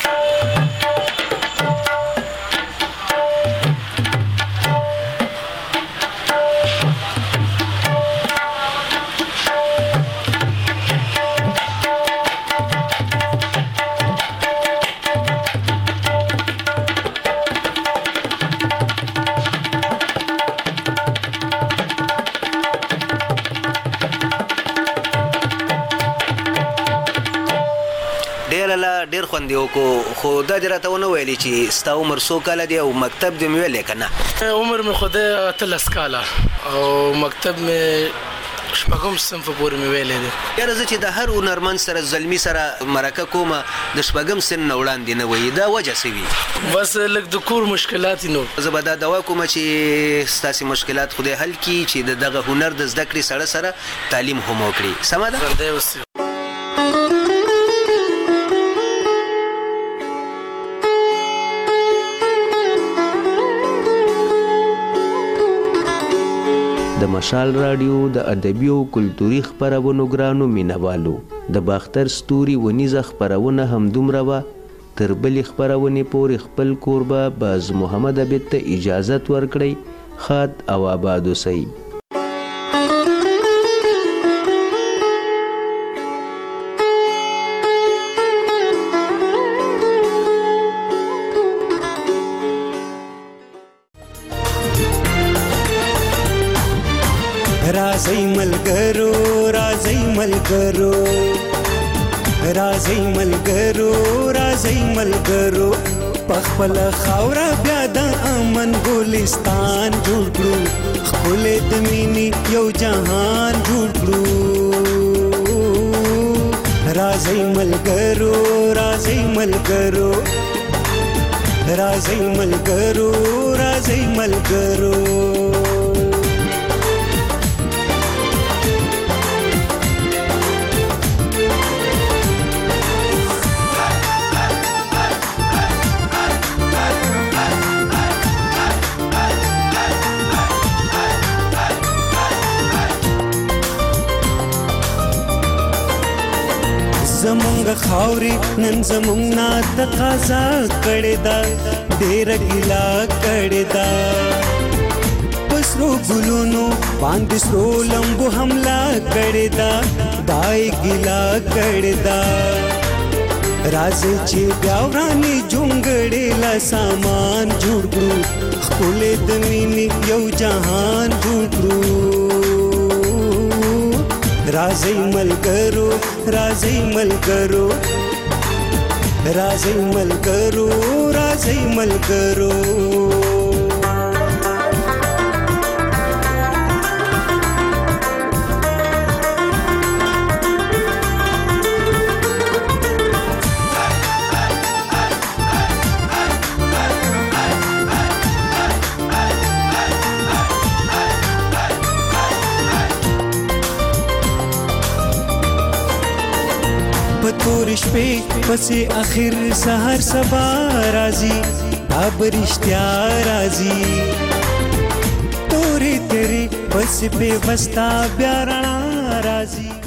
ډېر خوند یې وکړو، خو دا دې راته ونه ویلې چې ستا عمر څو کاله دی او مکتب دې مې ویلی که نه؟ عمر مې خو دی اتلس کاله او مکتب مې شپږم صنف پورې مې ویلی دی. یاره زه چې د هر هنرمند سره زلمي سره مرکه کومه د شپږم سن نه وړاندې نه وایي، دا وجه څه وي؟ بس لږ د کور مشکلات نو. زه به دا دوا کومه چې ستاسې مشکلات خدای حل کړي، چې د دغه هنر د زده کړې سره سره تعلیم هم وکړي. سمه ده؟ ژوندی اوسې. د مشال راډیو د ادبي او کلتوري خپرونو ګرانو مینوالو، د باختر ستوري ونیزه خپرونه همدومره وه. تر بلې خپرونې پورې خپل کوربه باز محمد عبید ته اجازت ورکړئ. ښاد او آباد اوسئ. राजै मलगरो राजै मलगरो राजै मलगरो राजै मलगरो पखपल खावरा बया د امن ګلستان جوړ کړو خپل د مینې یو جهان جوړ کړو راځي ملګرو راځي ملګرو راځي ملګرو راځي ملګرو زمونږ خاورې نن زمونږ نه تقاضا کړې ده ډېره ګیله کړې ده پسرو ګلونو باندې سرو لمبو حمله کړې ده دای ګیله کړې ده راځي چې بیا ورانې جونګړې لا سامان جوړ کړو خپلې د مینې یو جهان جوړ کړو راځي ملګرو راځي ملګرو راځي ملګرو راځي ملګرو پتور شپې پسې اخر سحر سبا راځي دا برشتیا راځي تورې تیرې پسې په وستا بیا رڼا راځي